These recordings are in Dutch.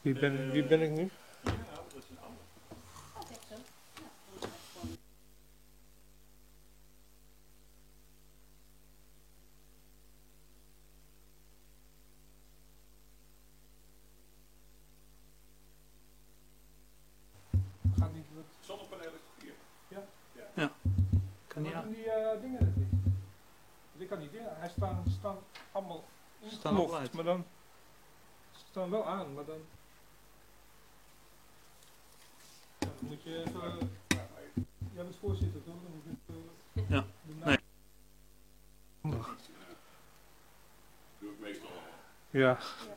Wie ben ik nu? Gaat niet wat... Zonnepanelen 4. Ja. Kan niet Wat aan. doen die dingen er niet? Ik kan niet dingen. Hij staan allemaal Staan allemaal uit. maar dan... Ze staan wel aan, maar dan... Ja, dan moet je even... Jij bent voorzitter toch? Dan moet je even... Ja. Nee. Doe ik meestal. Ja.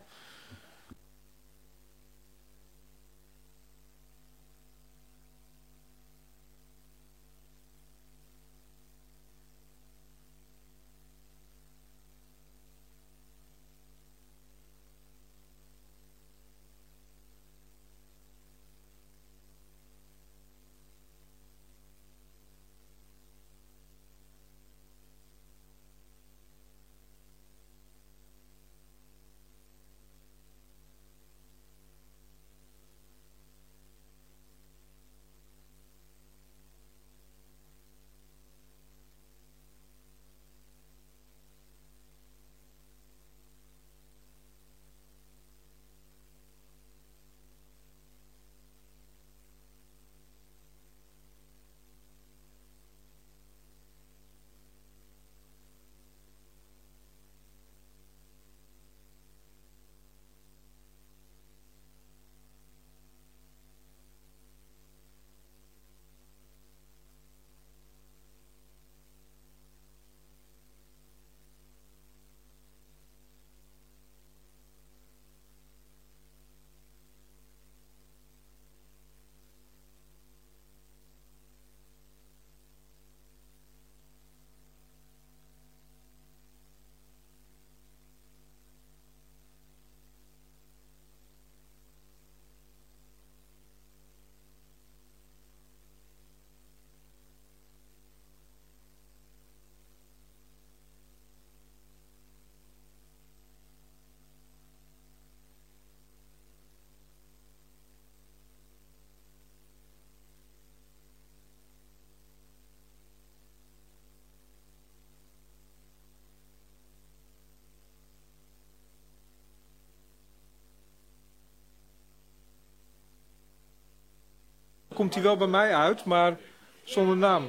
Komt hij wel bij mij uit, maar zonder naam.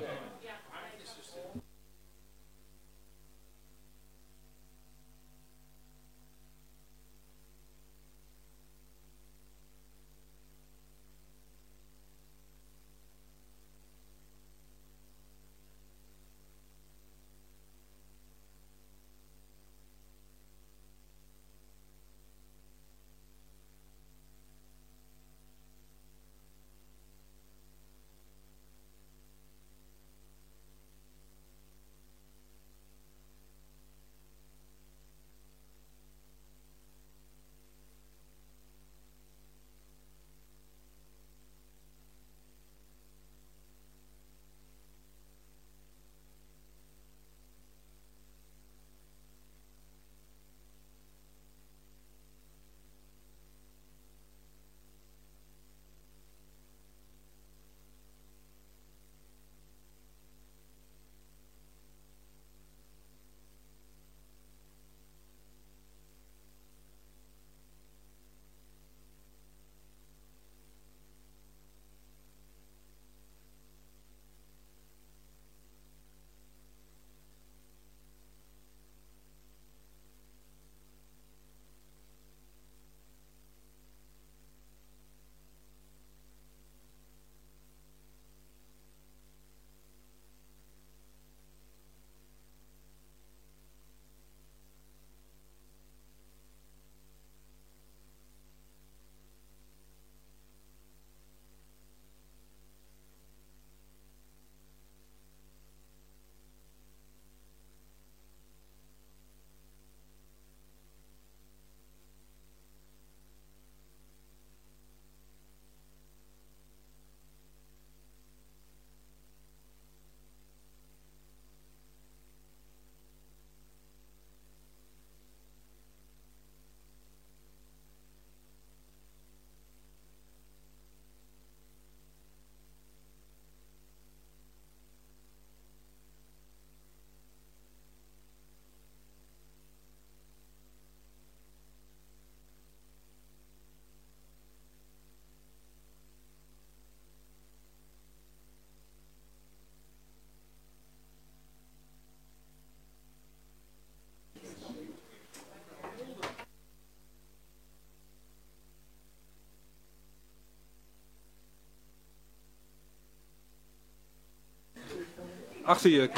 Achter je.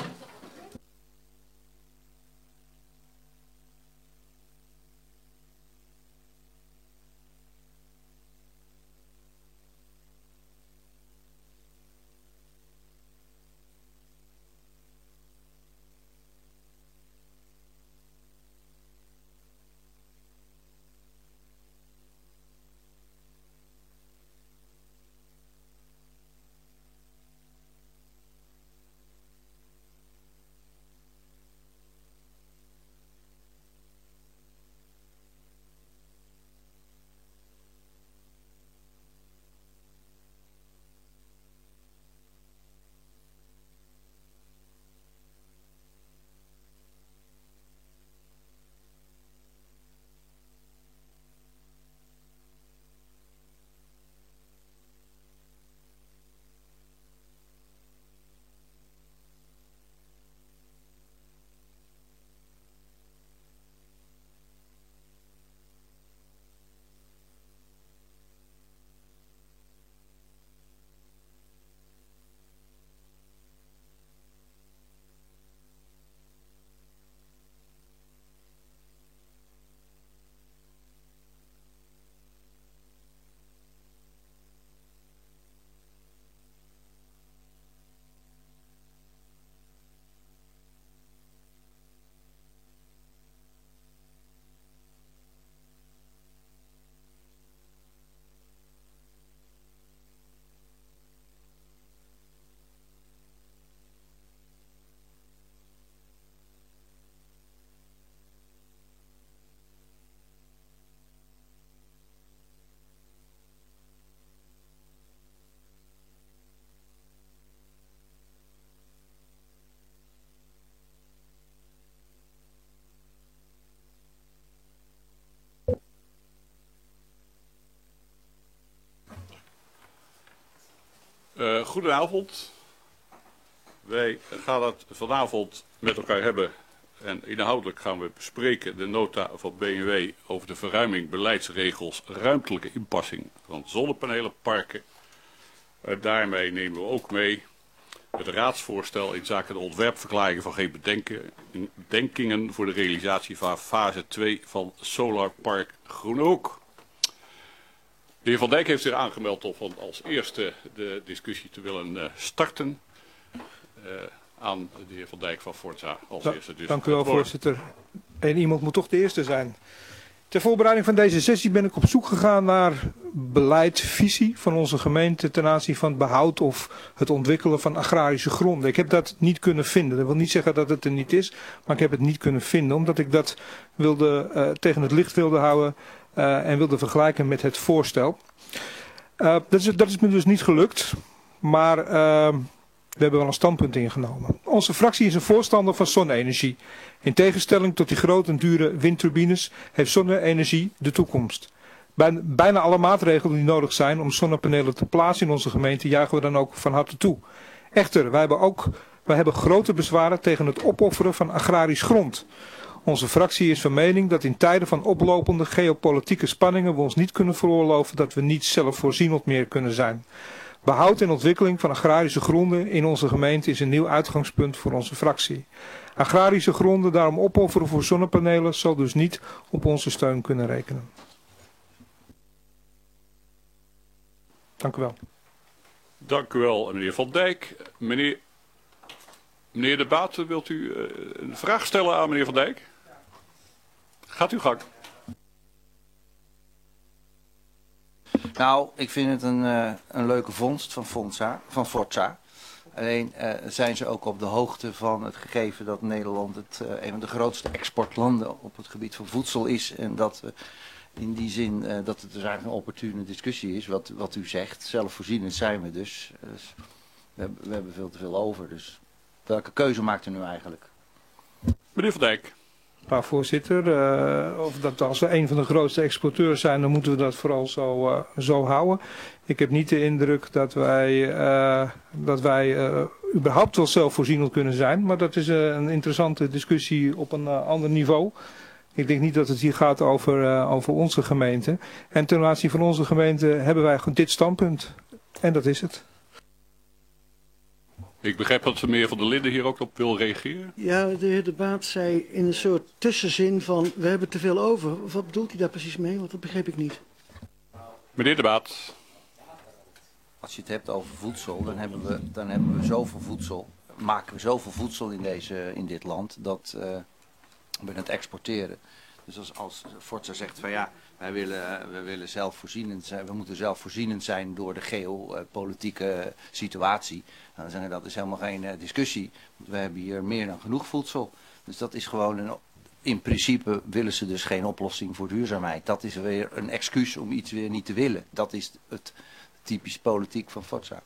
Goedenavond. Wij gaan het vanavond met elkaar hebben en inhoudelijk gaan we bespreken de nota van BMW over de verruiming beleidsregels ruimtelijke inpassing van zonnepanelenparken. Daarmee nemen we ook mee het raadsvoorstel in zaken de ontwerpverklaring van geen bedenkingen voor de realisatie van fase 2 van Solarpark Groenhoek. De heer Van Dijk heeft zich aangemeld om als eerste de discussie te willen starten. Aan de heer Van Dijk van Forza als eerste. Dus dank u wel, voorzitter. En iemand moet toch de eerste zijn. Ter voorbereiding van deze sessie ben ik op zoek gegaan naar beleid, visie van onze gemeente ten aanzien van het behoud of het ontwikkelen van agrarische gronden. Ik heb dat niet kunnen vinden. Dat wil niet zeggen dat het er niet is, maar ik heb het niet kunnen vinden omdat ik dat tegen het licht wilde houden en wilde vergelijken met het voorstel. Dat is me dus niet gelukt, maar we hebben wel een standpunt ingenomen. Onze fractie is een voorstander van zonne-energie. In tegenstelling tot die grote en dure windturbines heeft zonne-energie de toekomst. Bijna alle maatregelen die nodig zijn om zonnepanelen te plaatsen in onze gemeente jagen we dan ook van harte toe. Echter, wij hebben grote bezwaren tegen het opofferen van agrarisch grond. Onze fractie is van mening dat in tijden van oplopende geopolitieke spanningen we ons niet kunnen veroorloven dat we niet zelfvoorzienend meer kunnen zijn. Behoud en ontwikkeling van agrarische gronden in onze gemeente is een nieuw uitgangspunt voor onze fractie. Agrarische gronden daarom opofferen voor zonnepanelen zal dus niet op onze steun kunnen rekenen. Dank u wel. Dank u wel, meneer Van Dijk. Meneer De Baat, wilt u een vraag stellen aan meneer Van Dijk? Gaat uw gang. Nou, ik vind het een leuke vondst van Forza. Alleen zijn ze ook op de hoogte van het gegeven dat Nederland een van de grootste exportlanden op het gebied van voedsel is. En dat in die zin dat het dus eigenlijk een opportune discussie is, wat u zegt. Zelfvoorzienend zijn we dus. We hebben veel te veel over. Dus welke keuze maakt u nu eigenlijk? Meneer Van Dijk. Nou, voorzitter, of dat als we een van de grootste exporteurs zijn, dan moeten we dat vooral zo houden. Ik heb niet de indruk dat wij überhaupt wel zelfvoorzienend kunnen zijn, maar dat is een interessante discussie op een ander niveau. Ik denk niet dat het hier gaat over onze gemeente. En ten aanzien van onze gemeente hebben wij dit standpunt. En dat is het. Ik begrijp dat meneer Van der Linden hier ook op wil reageren. Ja, de heer De Baat zei in een soort tussenzin van we hebben te veel over. Wat bedoelt hij daar precies mee? Want dat begreep ik niet. Meneer De Baat. Als je het hebt over voedsel, dan hebben we zoveel voedsel. Maken we zoveel voedsel in dit land dat we het exporteren. Dus als Forza zegt van ja, we willen zelfvoorzienend zijn, we moeten zelfvoorzienend zijn door de geopolitieke situatie. Dan zeggen dat is helemaal geen discussie. Want we hebben hier meer dan genoeg voedsel. Dus dat is gewoon in principe willen ze dus geen oplossing voor duurzaamheid. Dat is weer een excuus om iets weer niet te willen. Dat is het typische politiek van Forza.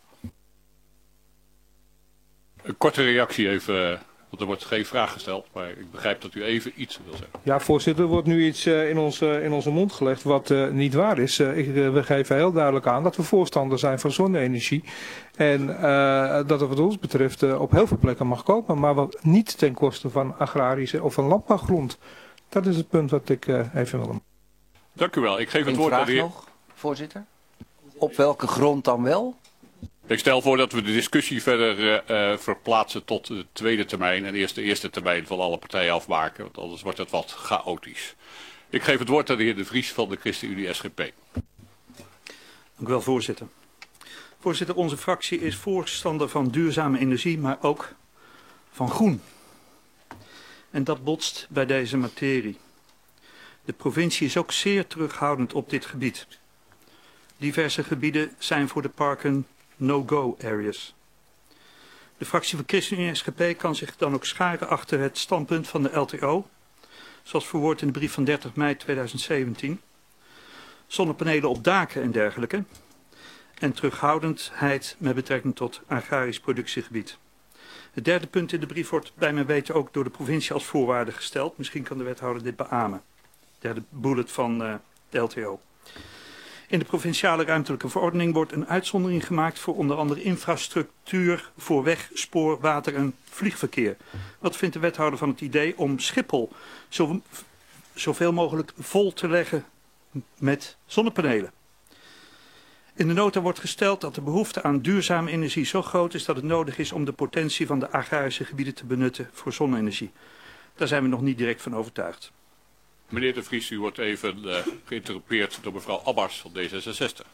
Een korte reactie even, want er wordt geen vraag gesteld, maar ik begrijp dat u even iets wil zeggen. Ja, voorzitter, er wordt nu iets in onze mond gelegd wat niet waar is. We geven heel duidelijk aan dat we voorstander zijn van zonne-energie. En dat het wat ons betreft op heel veel plekken mag komen, maar wat niet ten koste van agrarische of van landbouwgrond. Dat is het punt wat ik even wil doen. Dank u wel. Ik geef het woord aan de heer. Nog, voorzitter? Op welke grond dan wel? Ik stel voor dat we de discussie verder verplaatsen tot de tweede termijn en eerst de eerste termijn van alle partijen afmaken, want anders wordt het wat chaotisch. Ik geef het woord aan de heer De Vries van de ChristenUnie SGP. Dank u wel, voorzitter. Voorzitter, onze fractie is voorstander van duurzame energie, maar ook van groen. En dat botst bij deze materie. De provincie is ook zeer terughoudend op dit gebied. Diverse gebieden zijn voor de parken no-go areas. De fractie van ChristenUnie SGP kan zich dan ook scharen achter het standpunt van de LTO, zoals verwoord in de brief van 30 mei 2017. Zonnepanelen op daken en dergelijke. En terughoudendheid met betrekking tot agrarisch productiegebied. Het derde punt in de brief wordt bij mijn weten ook door de provincie als voorwaarde gesteld. Misschien kan de wethouder dit beamen. Derde bullet van de LTO. In de provinciale ruimtelijke verordening wordt een uitzondering gemaakt voor onder andere infrastructuur voor weg, spoor, water en vliegverkeer. Wat vindt de wethouder van het idee om Schiphol zoveel mogelijk vol te leggen met zonnepanelen? In de nota wordt gesteld dat de behoefte aan duurzame energie zo groot is dat het nodig is om de potentie van de agrarische gebieden te benutten voor zonne-energie. Daar zijn we nog niet direct van overtuigd. Meneer De Vries, u wordt even geïnterrumpeerd door mevrouw Abbars van D66.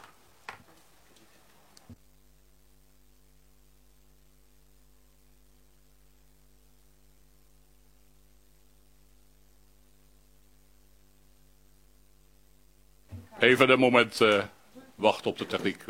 Even een moment wachten op de techniek.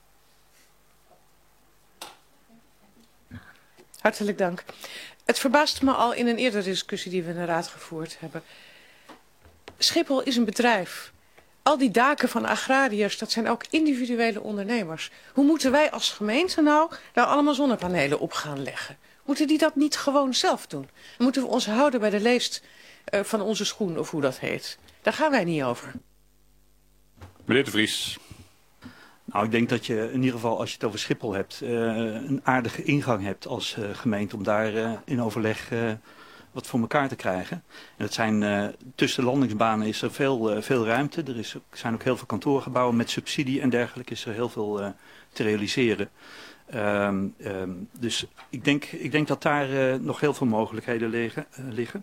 Hartelijk dank. Het verbaasde me al in een eerdere discussie die we in de raad gevoerd hebben. Schiphol is een bedrijf. Al die daken van agrariërs, dat zijn ook individuele ondernemers. Hoe moeten wij als gemeente nou daar allemaal zonnepanelen op gaan leggen? Moeten die dat niet gewoon zelf doen? Moeten we ons houden bij de leest van onze schoen of hoe dat heet? Daar gaan wij niet over. Meneer De Vries. Nou, ik denk dat je in ieder geval, als je het over Schiphol hebt, een aardige ingang hebt als gemeente om daar in overleg wat voor elkaar te krijgen. En dat zijn, tussen de landingsbanen is er veel ruimte. Er zijn ook heel veel kantoorgebouwen met subsidie en dergelijke is er heel veel te realiseren. Dus ik denk dat daar nog heel veel mogelijkheden liggen.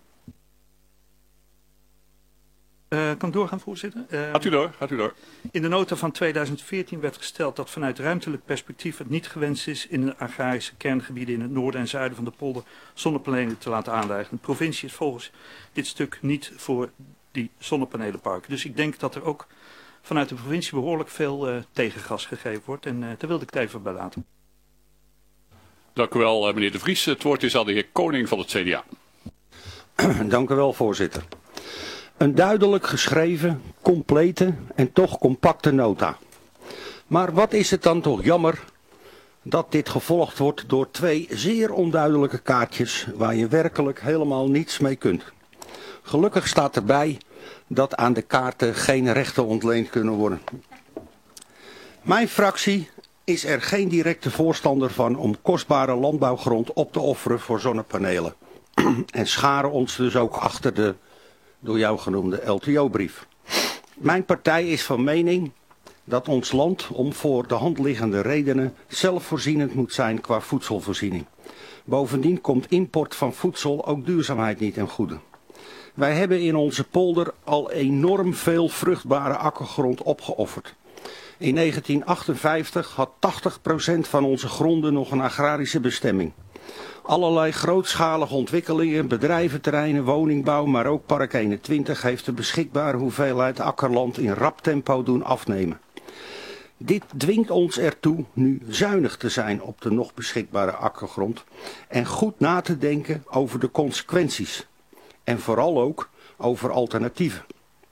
Kan ik doorgaan, voorzitter? Gaat u door. In de nota van 2014 werd gesteld dat vanuit ruimtelijk perspectief het niet gewenst is in de agrarische kerngebieden in het noorden en zuiden van de polder zonnepanelen te laten aanleggen. De provincie is volgens dit stuk niet voor die zonnepanelenparken. Dus ik denk dat er ook vanuit de provincie behoorlijk veel tegengas gegeven wordt en daar wilde ik het even bij laten. Dank u wel, meneer De Vries. Het woord is aan de heer Koning van het CDA. Dank u wel, voorzitter. Een duidelijk geschreven, complete en toch compacte nota. Maar wat is het dan toch jammer dat dit gevolgd wordt door 2 zeer onduidelijke kaartjes waar je werkelijk helemaal niets mee kunt. Gelukkig staat erbij dat aan de kaarten geen rechten ontleend kunnen worden. Mijn fractie is er geen directe voorstander van om kostbare landbouwgrond op te offeren voor zonnepanelen. En scharen ons dus ook achter de door jou genoemde LTO-brief. Mijn partij is van mening dat ons land om voor de hand liggende redenen zelfvoorzienend moet zijn qua voedselvoorziening. Bovendien komt import van voedsel ook duurzaamheid niet ten goede. Wij hebben in onze polder al enorm veel vruchtbare akkergrond opgeofferd. In 1958 had 80% van onze gronden nog een agrarische bestemming. Allerlei grootschalige ontwikkelingen, bedrijventerreinen, woningbouw, maar ook Park 21 heeft de beschikbare hoeveelheid akkerland in rap tempo doen afnemen. Dit dwingt ons ertoe nu zuinig te zijn op de nog beschikbare akkergrond en goed na te denken over de consequenties en vooral ook over alternatieven.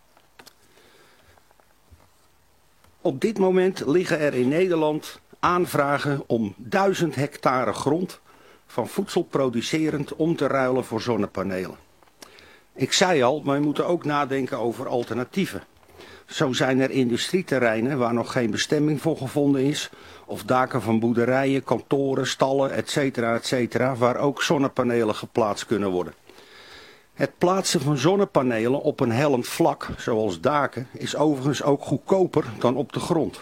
Op dit moment liggen er in Nederland aanvragen om 1000 hectare grond van voedselproducerend om te ruilen voor zonnepanelen. Ik zei al, maar we moeten ook nadenken over alternatieven. Zo zijn er industrieterreinen waar nog geen bestemming voor gevonden is, of daken van boerderijen, kantoren, stallen, etc., waar ook zonnepanelen geplaatst kunnen worden. Het plaatsen van zonnepanelen op een hellend vlak, zoals daken, is overigens ook goedkoper dan op de grond.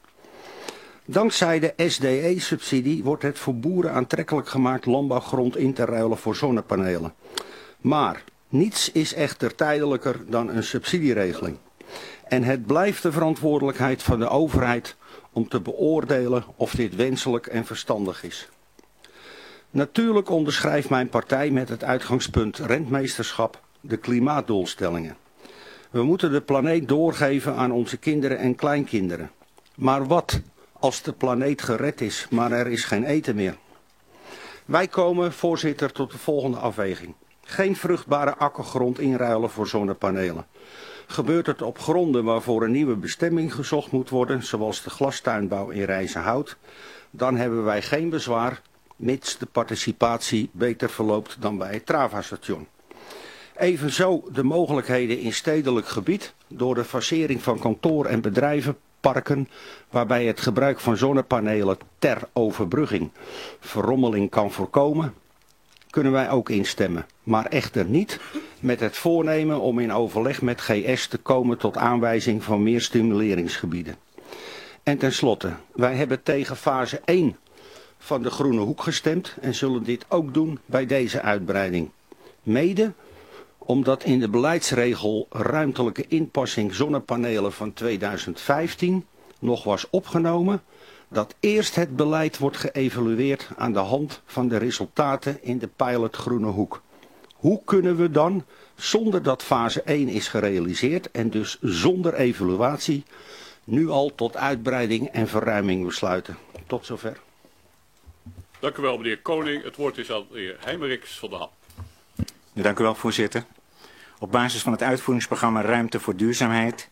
Dankzij de SDE-subsidie wordt het voor boeren aantrekkelijk gemaakt landbouwgrond in te ruilen voor zonnepanelen. Maar niets is echter tijdelijker dan een subsidieregeling. En het blijft de verantwoordelijkheid van de overheid om te beoordelen of dit wenselijk en verstandig is. Natuurlijk onderschrijft mijn partij met het uitgangspunt rentmeesterschap de klimaatdoelstellingen. We moeten de planeet doorgeven aan onze kinderen en kleinkinderen. Maar wat als de planeet gered is, maar er is geen eten meer? Wij komen, voorzitter, tot de volgende afweging. Geen vruchtbare akkergrond inruilen voor zonnepanelen. Gebeurt het op gronden waarvoor een nieuwe bestemming gezocht moet worden, zoals de glastuinbouw in Rijzenhout, dan hebben wij geen bezwaar, mits de participatie beter verloopt dan bij het Trava-station. Evenzo de mogelijkheden in stedelijk gebied door de fasering van kantoor- en bedrijvenparken, waarbij het gebruik van zonnepanelen ter overbrugging verrommeling kan voorkomen, kunnen wij ook instemmen. Maar echter niet met het voornemen om in overleg met GS te komen tot aanwijzing van meer stimuleringsgebieden. En tenslotte, wij hebben tegen fase 1 van de Groene Hoek gestemd en zullen dit ook doen bij deze uitbreiding. Mede omdat in de beleidsregel ruimtelijke inpassing zonnepanelen van 2015 nog was opgenomen dat eerst het beleid wordt geëvalueerd aan de hand van de resultaten in de pilot Groene Hoek. Hoe kunnen we dan, zonder dat fase 1 is gerealiseerd en dus zonder evaluatie, nu al tot uitbreiding en verruiming besluiten? Tot zover. Dank u wel, meneer Koning. Het woord is aan de heer Heijmeriks van de HAP. Ja, dank u wel, voorzitter. Op basis van het uitvoeringsprogramma Ruimte voor Duurzaamheid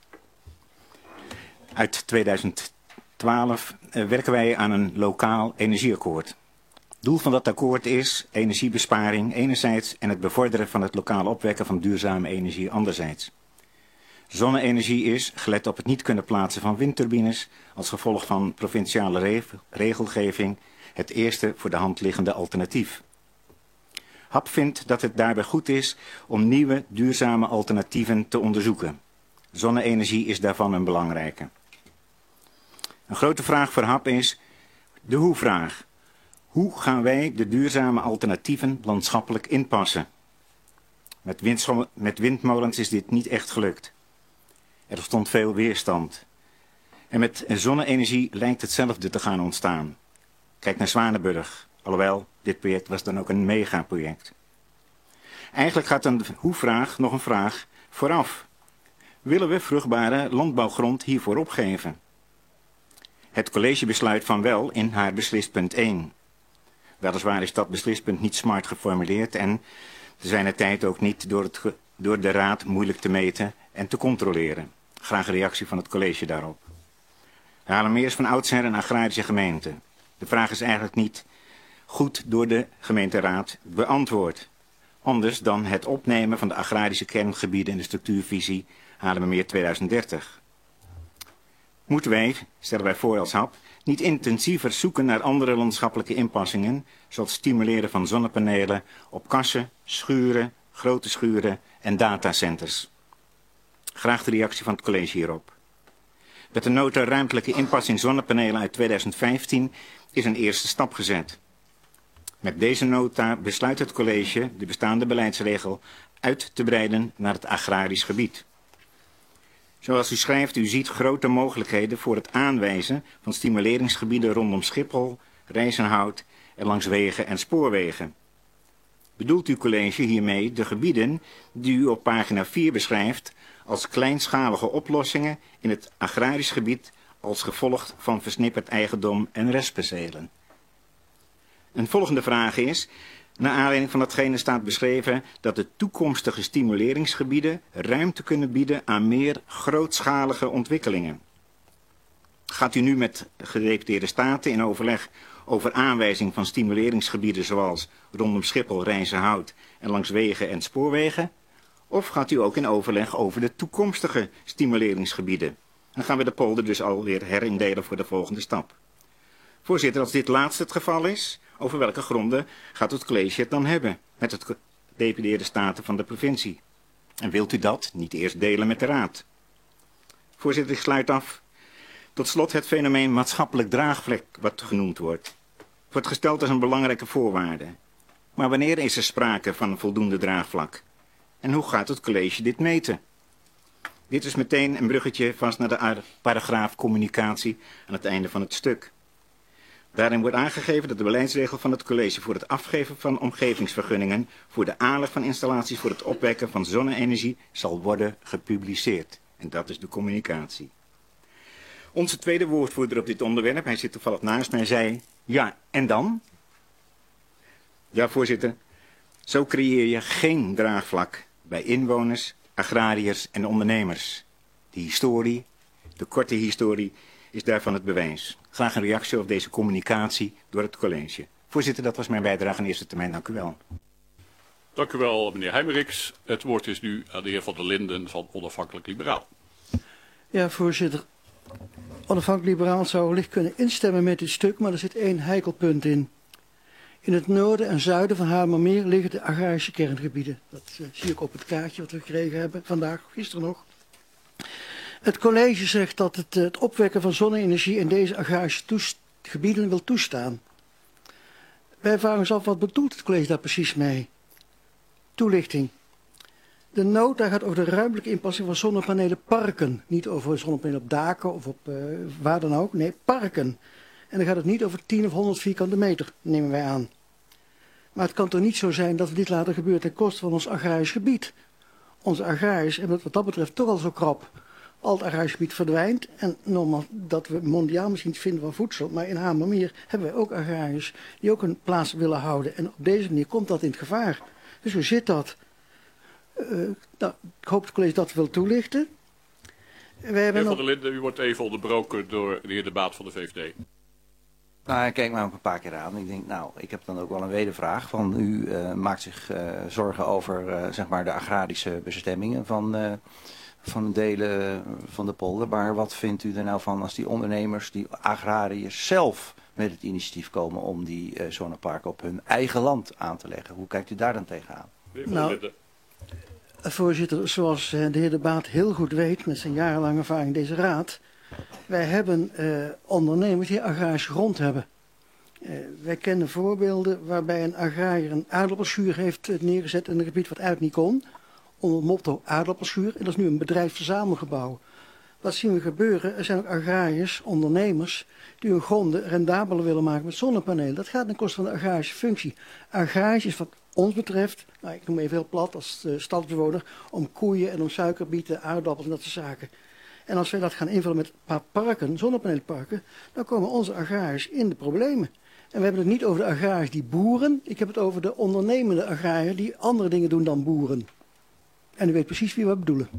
uit 2012 werken wij aan een lokaal energieakkoord. Doel van dat akkoord is energiebesparing enerzijds en het bevorderen van het lokaal opwekken van duurzame energie anderzijds. Zonne-energie is, gelet op het niet kunnen plaatsen van windturbines, als gevolg van provinciale regelgeving, het eerste voor de hand liggende alternatief. HAP vindt dat het daarbij goed is om nieuwe duurzame alternatieven te onderzoeken. Zonne-energie is daarvan een belangrijke. Een grote vraag voor HAP is de hoe-vraag. Hoe gaan wij de duurzame alternatieven landschappelijk inpassen? Met windmolens is dit niet echt gelukt. Er ontstond veel weerstand. En met zonne-energie lijkt hetzelfde te gaan ontstaan. Kijk naar Zwanenburg, alhoewel dit project was dan ook een megaproject. Eigenlijk gaat een hoe-vraag nog een vraag vooraf. Willen we vruchtbare landbouwgrond hiervoor opgeven? Het college besluit van wel in haar beslispunt 1. Weliswaar is dat beslispunt niet smart geformuleerd en te zijner tijd ook niet door de raad moeilijk te meten en te controleren. Graag een reactie van het college daarop. Haarlemmeer is van oudsher een agrarische gemeente. De vraag is eigenlijk niet goed door de gemeenteraad beantwoord. Anders dan het opnemen van de agrarische kerngebieden in de structuurvisie Haarlemmermeer 2030. Moeten wij, stellen wij voor als HAP, niet intensiever zoeken naar andere landschappelijke inpassingen, zoals stimuleren van zonnepanelen op kassen, schuren, grote schuren en datacenters. Graag de reactie van het college hierop. Met de nota ruimtelijke inpas in zonnepanelen uit 2015 is een eerste stap gezet. Met deze nota besluit het college de bestaande beleidsregel uit te breiden naar het agrarisch gebied. Zoals u schrijft, u ziet grote mogelijkheden voor het aanwijzen van stimuleringsgebieden rondom Schiphol, Rijzenhout en langs wegen en spoorwegen. Bedoelt uw college hiermee de gebieden die u op pagina 4 beschrijft als kleinschalige oplossingen in het agrarisch gebied als gevolg van versnipperd eigendom en restpercelen? Een volgende vraag is, naar aanleiding van datgene staat beschreven dat de toekomstige stimuleringsgebieden ruimte kunnen bieden aan meer grootschalige ontwikkelingen. Gaat u nu met gedeputeerde staten in overleg over aanwijzing van stimuleringsgebieden zoals rondom Schiphol, Rijzenhout en langs wegen en spoorwegen? Of gaat u ook in overleg over de toekomstige stimuleringsgebieden? Dan gaan we de polder dus alweer herindelen voor de volgende stap. Voorzitter, als dit laatste het geval is, over welke gronden gaat het college het dan hebben met het gedeputeerde staten van de provincie? En wilt u dat niet eerst delen met de raad? Voorzitter, ik sluit af. Tot slot het fenomeen maatschappelijk draagvlak wat genoemd wordt. Wordt gesteld als een belangrijke voorwaarde. Maar wanneer is er sprake van een voldoende draagvlak? En hoe gaat het college dit meten? Dit is meteen een bruggetje vast naar de paragraaf communicatie aan het einde van het stuk. Daarin wordt aangegeven dat de beleidsregel van het college voor het afgeven van omgevingsvergunningen voor de aanleg van installaties voor het opwekken van zonne-energie zal worden gepubliceerd. En dat is de communicatie. Onze tweede woordvoerder op dit onderwerp, hij zit toevallig naast mij, zei, ja, en dan? Ja, voorzitter, zo creëer je geen draagvlak bij inwoners, agrariërs en ondernemers. De historie, de korte historie, is daarvan het bewijs. Graag een reactie op deze communicatie door het college. Voorzitter, dat was mijn bijdrage in eerste termijn. Dank u wel. Dank u wel, meneer Heimerichs. Het woord is nu aan de heer Van der Linden van Onafhankelijk Liberaal. Ja, voorzitter. Onafhankelijk Liberaal zou wellicht kunnen instemmen met dit stuk, maar er zit één heikelpunt in. In het noorden en zuiden van Haarlemmermeer liggen de agrarische kerngebieden. Dat zie ik op het kaartje wat we gekregen hebben, vandaag, gisteren nog. Het college zegt dat het opwekken van zonne-energie in deze agrarische gebieden wil toestaan. Wij vragen ons af, wat bedoelt het college daar precies mee? Toelichting. De nota gaat over de ruimtelijke inpassing van zonnepanelenparken. Niet over zonnepanelen op daken of op waar dan ook. Nee, parken. En dan gaat het niet over 10 of 100 vierkante meter, nemen wij aan. Maar het kan toch niet zo zijn dat we dit laten gebeuren ten koste van ons agrarisch gebied. Ons agrarisch, en wat dat betreft toch al zo krap. Al het agrarisch gebied verdwijnt. En normaal dat we mondiaal misschien iets vinden van voedsel. Maar in Haarlemmermeer hebben wij ook agrariërs die ook een plaats willen houden. En op deze manier komt dat in het gevaar. Dus hoe zit dat? Nou, ik hoop het college dat wil toelichten. Meneer Van der Linden, u wordt even onderbroken door de heer De Baat van de VVD. Nou, ik kijk me ook een paar keer aan. Ik denk, nou, ik heb dan ook wel een wedervraag. Van u maakt zich zorgen over zeg maar de agrarische bestemmingen van delen van de polder. Maar wat vindt u er nou van als die ondernemers, die agrariërs zelf met het initiatief komen om die zonneparken op hun eigen land aan te leggen? Hoe kijkt u daar dan tegenaan? Nou, voorzitter, zoals de heer De Baat heel goed weet met zijn jarenlange ervaring in deze raad. Wij hebben ondernemers die agrarische grond hebben. Wij kennen voorbeelden waarbij een agrariër een aardappelschuur heeft neergezet in een gebied wat uit niet kon. Onder het motto aardappelschuur. En dat is nu een bedrijfsverzamelgebouw. Wat zien we gebeuren? Er zijn ook agrariërs, ondernemers, die hun gronden rendabeler willen maken met zonnepanelen. Dat gaat ten koste van de agrarische functie. Agrarisch is wat ons betreft, nou, ik noem even heel plat als stadsbewoner, om koeien en om suikerbieten, aardappels en dat soort zaken. En als wij dat gaan invullen met een paar parken, zonnepaneelparken, dan komen onze agrariërs in de problemen. En we hebben het niet over de agrariërs die boeren, ik heb het over de ondernemende agrariërs die andere dingen doen dan boeren. En u weet precies wie we bedoelen.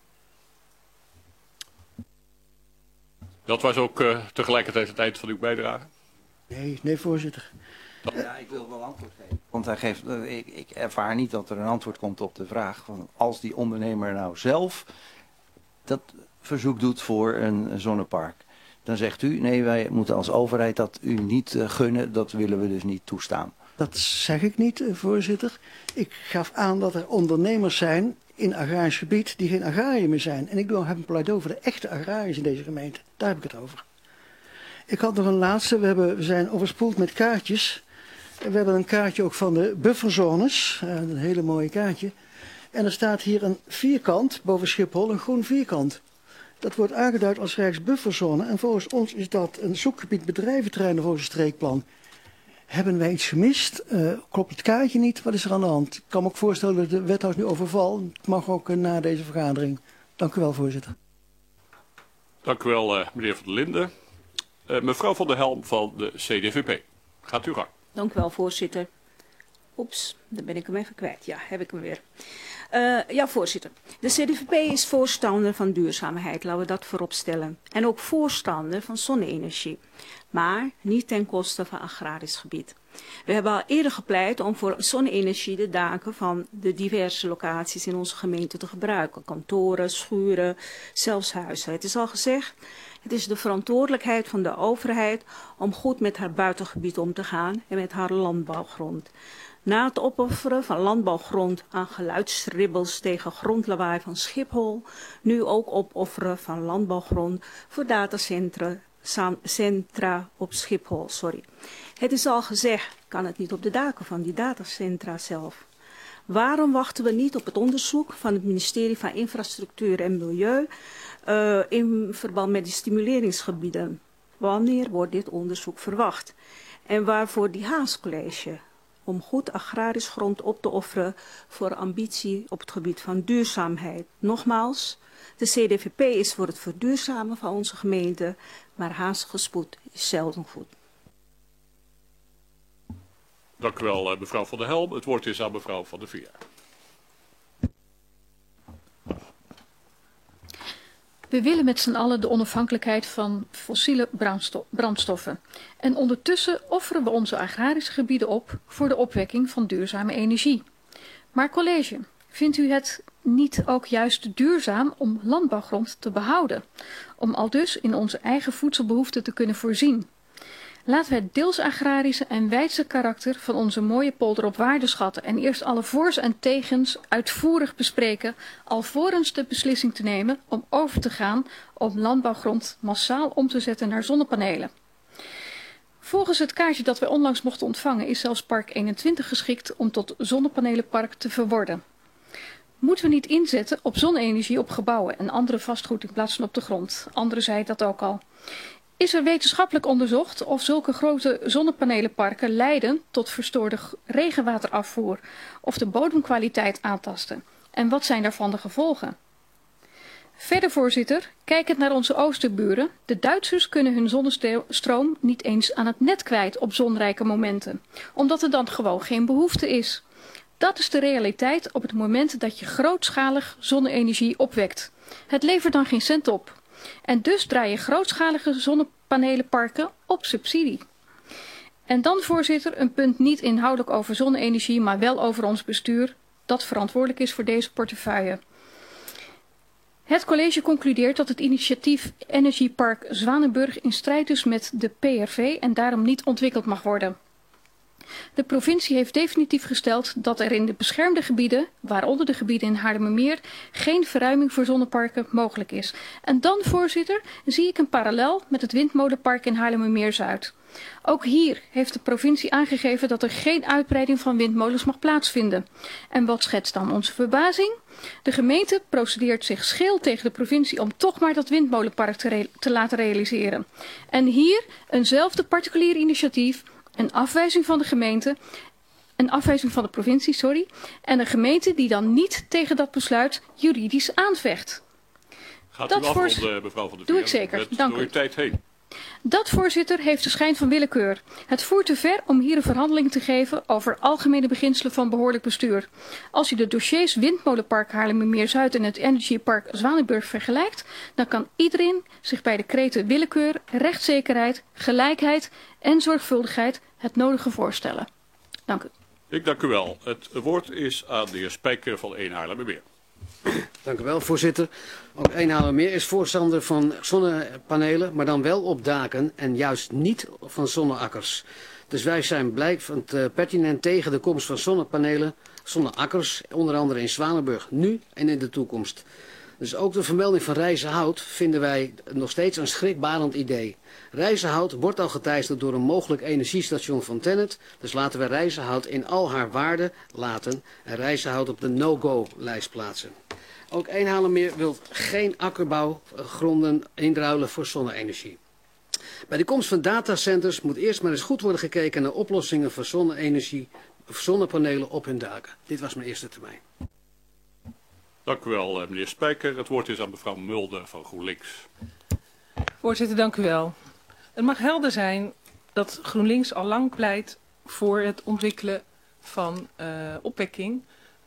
Dat was ook tegelijkertijd het eind van uw bijdrage? Nee, voorzitter. Ja, ik wil wel antwoord geven. Want hij geeft, ik ervaar niet dat er een antwoord komt op de vraag van als die ondernemer nou zelf dat verzoek doet voor een zonnepark. Dan zegt u, nee, wij moeten als overheid dat u niet gunnen, dat willen we dus niet toestaan. Dat zeg ik niet, voorzitter. Ik gaf aan dat er ondernemers zijn in agrarisch gebied die geen agrariër meer zijn. En ik heb een pleidooi voor de echte agrariërs in deze gemeente. Daar heb ik het over. Ik had nog een laatste. We zijn overspoeld met kaartjes. We hebben een kaartje ook van de bufferzones. Een hele mooie kaartje. En er staat hier een vierkant boven Schiphol, een groen vierkant. Dat wordt aangeduid als Rijksbufferzone. En volgens ons is dat een zoekgebied bedrijventerrein volgens het streekplan. Hebben wij iets gemist? Klopt het kaartje niet? Wat is er aan de hand? Ik kan me ook voorstellen dat de wethouder nu overval. Het mag ook na deze vergadering. Dank u wel, voorzitter. Dank u wel, meneer Van der Linden. Mevrouw Van der Helm van de CDVP. Gaat u gang. Dank u wel, voorzitter. Oeps, dan ben ik hem even kwijt. Ja, heb ik hem weer. Ja, voorzitter. De CDVP is voorstander van duurzaamheid, laten we dat voorop stellen. En ook voorstander van zonne-energie. Maar niet ten koste van agrarisch gebied. We hebben al eerder gepleit om voor zonne-energie de daken van de diverse locaties in onze gemeente te gebruiken. Kantoren, schuren, zelfs huizen. Het is al gezegd, het is de verantwoordelijkheid van de overheid om goed met haar buitengebied om te gaan en met haar landbouwgrond. Na het opofferen van landbouwgrond aan geluidsribbels tegen grondlawaai van Schiphol, nu ook opofferen van landbouwgrond voor datacentra op Schiphol. Het is al gezegd, kan het niet op de daken van die datacentra zelf. Waarom wachten we niet op het onderzoek van het ministerie van Infrastructuur en Milieu in verband met de stimuleringsgebieden? Wanneer wordt dit onderzoek verwacht? En waarvoor die Haascollege? Om goed agrarisch grond op te offeren voor ambitie op het gebied van duurzaamheid. Nogmaals, de CDVP is voor het verduurzamen van onze gemeente, maar haastige spoed is zelden goed. Dank u wel, mevrouw Van der Helm. Het woord is aan mevrouw Van der Veer. We willen met z'n allen de onafhankelijkheid van fossiele brandstoffen. En ondertussen offeren we onze agrarische gebieden op voor de opwekking van duurzame energie. Maar college, vindt u het niet ook juist duurzaam om landbouwgrond te behouden? Om aldus in onze eigen voedselbehoeften te kunnen voorzien? Laten we het deels agrarische en wijdse karakter van onze mooie polder op waarde schatten en eerst alle voor's en tegens uitvoerig bespreken, alvorens de beslissing te nemen om over te gaan om landbouwgrond massaal om te zetten naar zonnepanelen. Volgens het kaartje dat wij onlangs mochten ontvangen is zelfs Park 21 geschikt om tot zonnepanelenpark te verworden. Moeten we niet inzetten op zonne-energie op gebouwen en andere vastgoed in plaats van op de grond? Anderen zeiden dat ook al. Is er wetenschappelijk onderzocht of zulke grote zonnepanelenparken leiden tot verstoorde regenwaterafvoer of de bodemkwaliteit aantasten? En wat zijn daarvan de gevolgen? Verder, voorzitter, kijkend naar onze oosterburen, de Duitsers kunnen hun zonnestroom niet eens aan het net kwijt op zonrijke momenten, omdat er dan gewoon geen behoefte is. Dat is de realiteit op het moment dat je grootschalig zonne-energie opwekt. Het levert dan geen cent op. En dus draaien grootschalige zonnepanelenparken op subsidie. En dan, voorzitter, een punt niet inhoudelijk over zonne-energie, maar wel over ons bestuur, dat verantwoordelijk is voor deze portefeuille. Het college concludeert dat het initiatief Energiepark Zwanenburg in strijd is met de PRV en daarom niet ontwikkeld mag worden. De provincie heeft definitief gesteld dat er in de beschermde gebieden, waaronder de gebieden in Haarlemmermeer, geen verruiming voor zonneparken mogelijk is. En dan, voorzitter, zie ik een parallel met het windmolenpark in Haarlemmermeer-Zuid. Ook hier heeft de provincie aangegeven dat er geen uitbreiding van windmolens mag plaatsvinden. En wat schetst dan onze verbazing? De gemeente procedeert zich scheel tegen de provincie om toch maar dat windmolenpark te laten realiseren. En hier eenzelfde particulier initiatief, een afwijzing van de gemeente, een afwijzing van de provincie, en een gemeente die dan niet tegen dat besluit juridisch aanvecht. Gaat u afronden, mevrouw Van der Veer? Doe ik zeker, dank u. Door uw tijd heen. Dat, voorzitter, heeft de schijn van willekeur. Het voert te ver om hier een verhandeling te geven over algemene beginselen van behoorlijk bestuur. Als u de dossiers Windmolenpark Haarlemmermeer-Zuid en het Energiepark Zwanenburg vergelijkt, dan kan iedereen zich bij de kreten willekeur, rechtszekerheid, gelijkheid en zorgvuldigheid het nodige voorstellen. Dank u. Ik dank u wel. Het woord is aan de heer Spijker van 1 Haarlemmermeer. Dank u wel, voorzitter. Ook Eenhalermeer is voorstander van zonnepanelen, maar dan wel op daken en juist niet van zonneakkers. Dus wij zijn blijvend pertinent tegen de komst van zonnepanelen, zonneakkers, onder andere in Zwanenburg, nu en in de toekomst. Dus ook de vermelding van Rijzenhout vinden wij nog steeds een schrikbarend idee. Rijzenhout wordt al geteisterd door een mogelijk energiestation van TenneT. Dus laten we Rijzenhout in al haar waarde laten en Rijzenhout op de no-go-lijst plaatsen. Ook Eenhalermeer wil geen akkerbouwgronden inruilen voor zonne-energie. Bij de komst van datacenters moet eerst maar eens goed worden gekeken naar oplossingen voor zonne-energie, zonnepanelen op hun daken. Dit was mijn eerste termijn. Dank u wel, meneer Spijker. Het woord is aan mevrouw Mulder van GroenLinks. Voorzitter, dank u wel. Het mag helder zijn dat GroenLinks al lang pleit voor het ontwikkelen van opwekking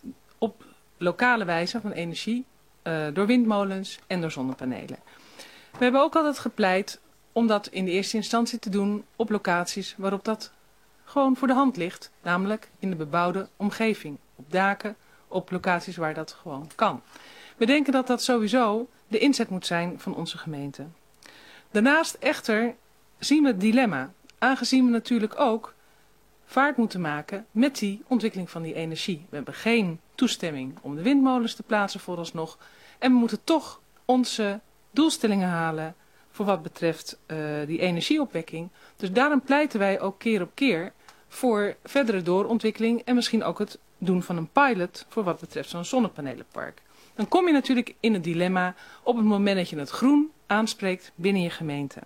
op lokale wijze van energie door windmolens en door zonnepanelen. We hebben ook altijd gepleit om dat in de eerste instantie te doen op locaties waarop dat gewoon voor de hand ligt, namelijk in de bebouwde omgeving, op daken, op locaties waar dat gewoon kan. We denken dat dat sowieso de inzet moet zijn van onze gemeente. Daarnaast echter zien we het dilemma, aangezien we natuurlijk ook vaart moeten maken met die ontwikkeling van die energie. We hebben geen toestemming om de windmolens te plaatsen vooralsnog en we moeten toch onze doelstellingen halen voor wat betreft die energieopwekking. Dus daarom pleiten wij ook keer op keer voor verdere doorontwikkeling en misschien ook het doen van een pilot voor wat betreft zo'n zonnepanelenpark. Dan kom je natuurlijk in het dilemma op het moment dat je het groen aanspreekt binnen je gemeente.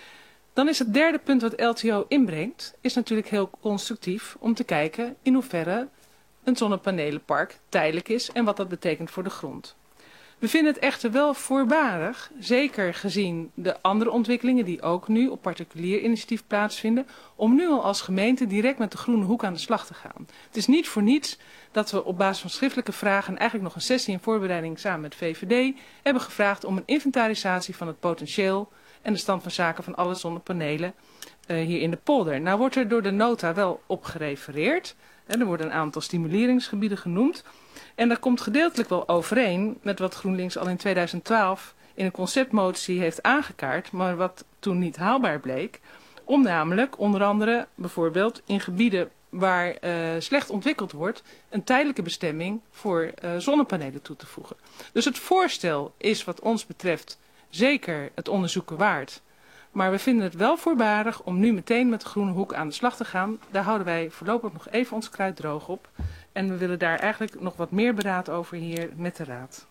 Dan is het derde punt wat LTO inbrengt, is natuurlijk heel constructief om te kijken in hoeverre een zonnepanelenpark tijdelijk is en wat dat betekent voor de grond. We vinden het echter wel voorbarig, zeker gezien de andere ontwikkelingen die ook nu op particulier initiatief plaatsvinden, om nu al als gemeente direct met de groene hoek aan de slag te gaan. Het is niet voor niets dat we op basis van schriftelijke vragen en eigenlijk nog een sessie in voorbereiding samen met VVD hebben gevraagd om een inventarisatie van het potentieel en de stand van zaken van alle zonnepanelen hier in de polder. Nou wordt er door de nota wel op gerefereerd. Er worden een aantal stimuleringsgebieden genoemd. En dat komt gedeeltelijk wel overeen met wat GroenLinks al in 2012 in een conceptmotie heeft aangekaart, maar wat toen niet haalbaar bleek. Om namelijk onder andere bijvoorbeeld in gebieden waar slecht ontwikkeld wordt een tijdelijke bestemming voor zonnepanelen toe te voegen. Dus het voorstel is wat ons betreft zeker het onderzoeken waard. Maar we vinden het wel voorbarig om nu meteen met de groene hoek aan de slag te gaan. Daar houden wij voorlopig nog even ons kruid droog op. En we willen daar eigenlijk nog wat meer beraad over hier met de Raad.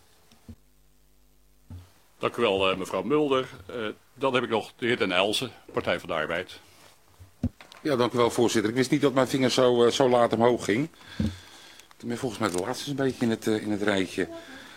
Dank u wel, mevrouw Mulder. Dan heb ik nog de heer Den Elzen, Partij van de Arbeid. Ja, dank u wel, voorzitter. Ik wist niet dat mijn vinger zo laat omhoog ging. Ik ben volgens mij de laatste een beetje in het rijtje.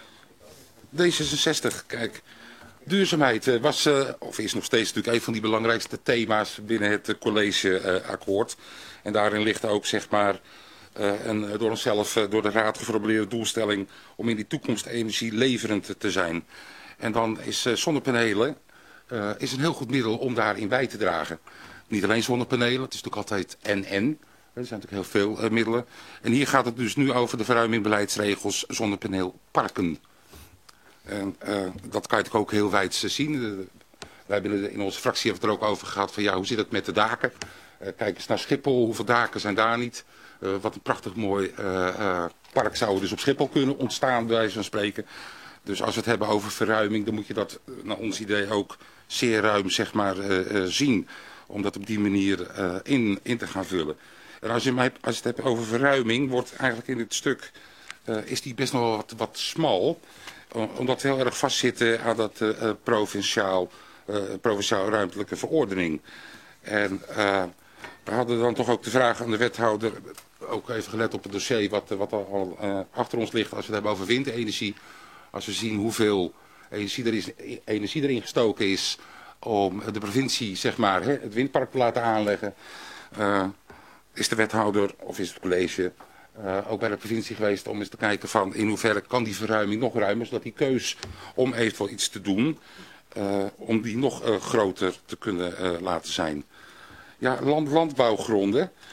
D66, kijk. Duurzaamheid was, of is nog steeds natuurlijk een van die belangrijkste thema's binnen het collegeakkoord. En daarin ligt ook, zeg maar, een door onszelf, door de Raad geformuleerde doelstelling om in die toekomst energieleverend te zijn. En dan is zonnepanelen is een heel goed middel om daarin bij te dragen. Niet alleen zonnepanelen, het is natuurlijk altijd en. Er zijn natuurlijk heel veel middelen. En hier gaat het dus nu over de verruiming beleidsregels zonnepaneelparken. En dat kan je natuurlijk ook heel wijd zien. Wij hebben in onze fractie hebben het er ook over gehad van ja, hoe zit het met de daken? Kijk eens naar Schiphol, hoeveel daken zijn daar niet? Wat een prachtig mooi park zou er dus op Schiphol kunnen ontstaan, bij wijze van spreken. Dus als we het hebben over verruiming, dan moet je dat naar ons idee ook zeer ruim, zeg maar, zien. Om dat op die manier in te gaan vullen. En als je het hebt over verruiming, wordt eigenlijk in dit stuk, is die best nog wel wat smal. Omdat we heel erg vastzitten aan dat provinciaal ruimtelijke verordening. En we hadden dan toch ook de vraag aan de wethouder, ook even gelet op het dossier wat al achter ons ligt als we het hebben over windenergie. Als we zien hoeveel energie erin gestoken is om de provincie, zeg maar, het windpark te laten aanleggen, is de wethouder of is het college ook bij de provincie geweest om eens te kijken van in hoeverre kan die verruiming nog ruimer, zodat die keus om eventueel iets te doen, om die nog groter te kunnen laten zijn. Ja, landbouwgronden.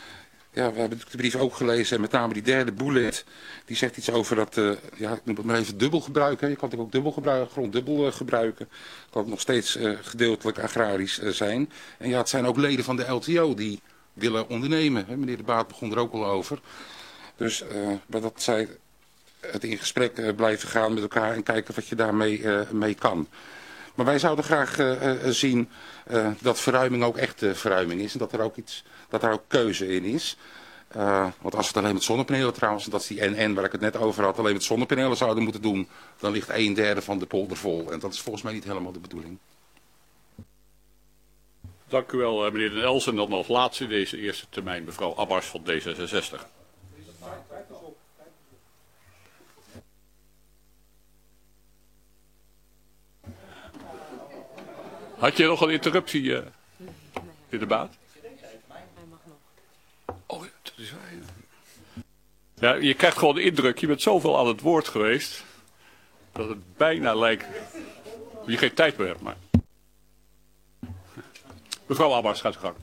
ja, we hebben de brief ook gelezen en met name die derde bullet, die zegt iets over dat, ja, ik noem het maar even dubbel gebruik. Hè. Je kan natuurlijk ook dubbel gebruiken, grond dubbel gebruiken. Kan het nog steeds gedeeltelijk agrarisch zijn. En ja, het zijn ook leden van de LTO die willen ondernemen. Hè. Meneer De Baat begon er ook al over. Dus maar dat zij het in gesprek blijven gaan met elkaar en kijken wat je daarmee mee kan. Maar wij zouden graag zien dat verruiming ook echt verruiming is en dat er ook dat daar ook keuze in is. Want als we het alleen met zonnepanelen trouwens, en dat is die NN waar ik het net over had, alleen met zonnepanelen zouden moeten doen, dan ligt 1/3 van de polder vol. En dat is volgens mij niet helemaal de bedoeling. Dank u wel, meneer Den Els. En dan als laatste in deze eerste termijn mevrouw Abbars van D66. Had je nog een interruptie, meneer De Baat? Oh, dat is waar. Ja, je krijgt gewoon de indruk, je bent zoveel aan het woord geweest, dat het bijna lijkt dat je geen tijd meer hebt. Maar... Mevrouw Abbars, gaat u gang.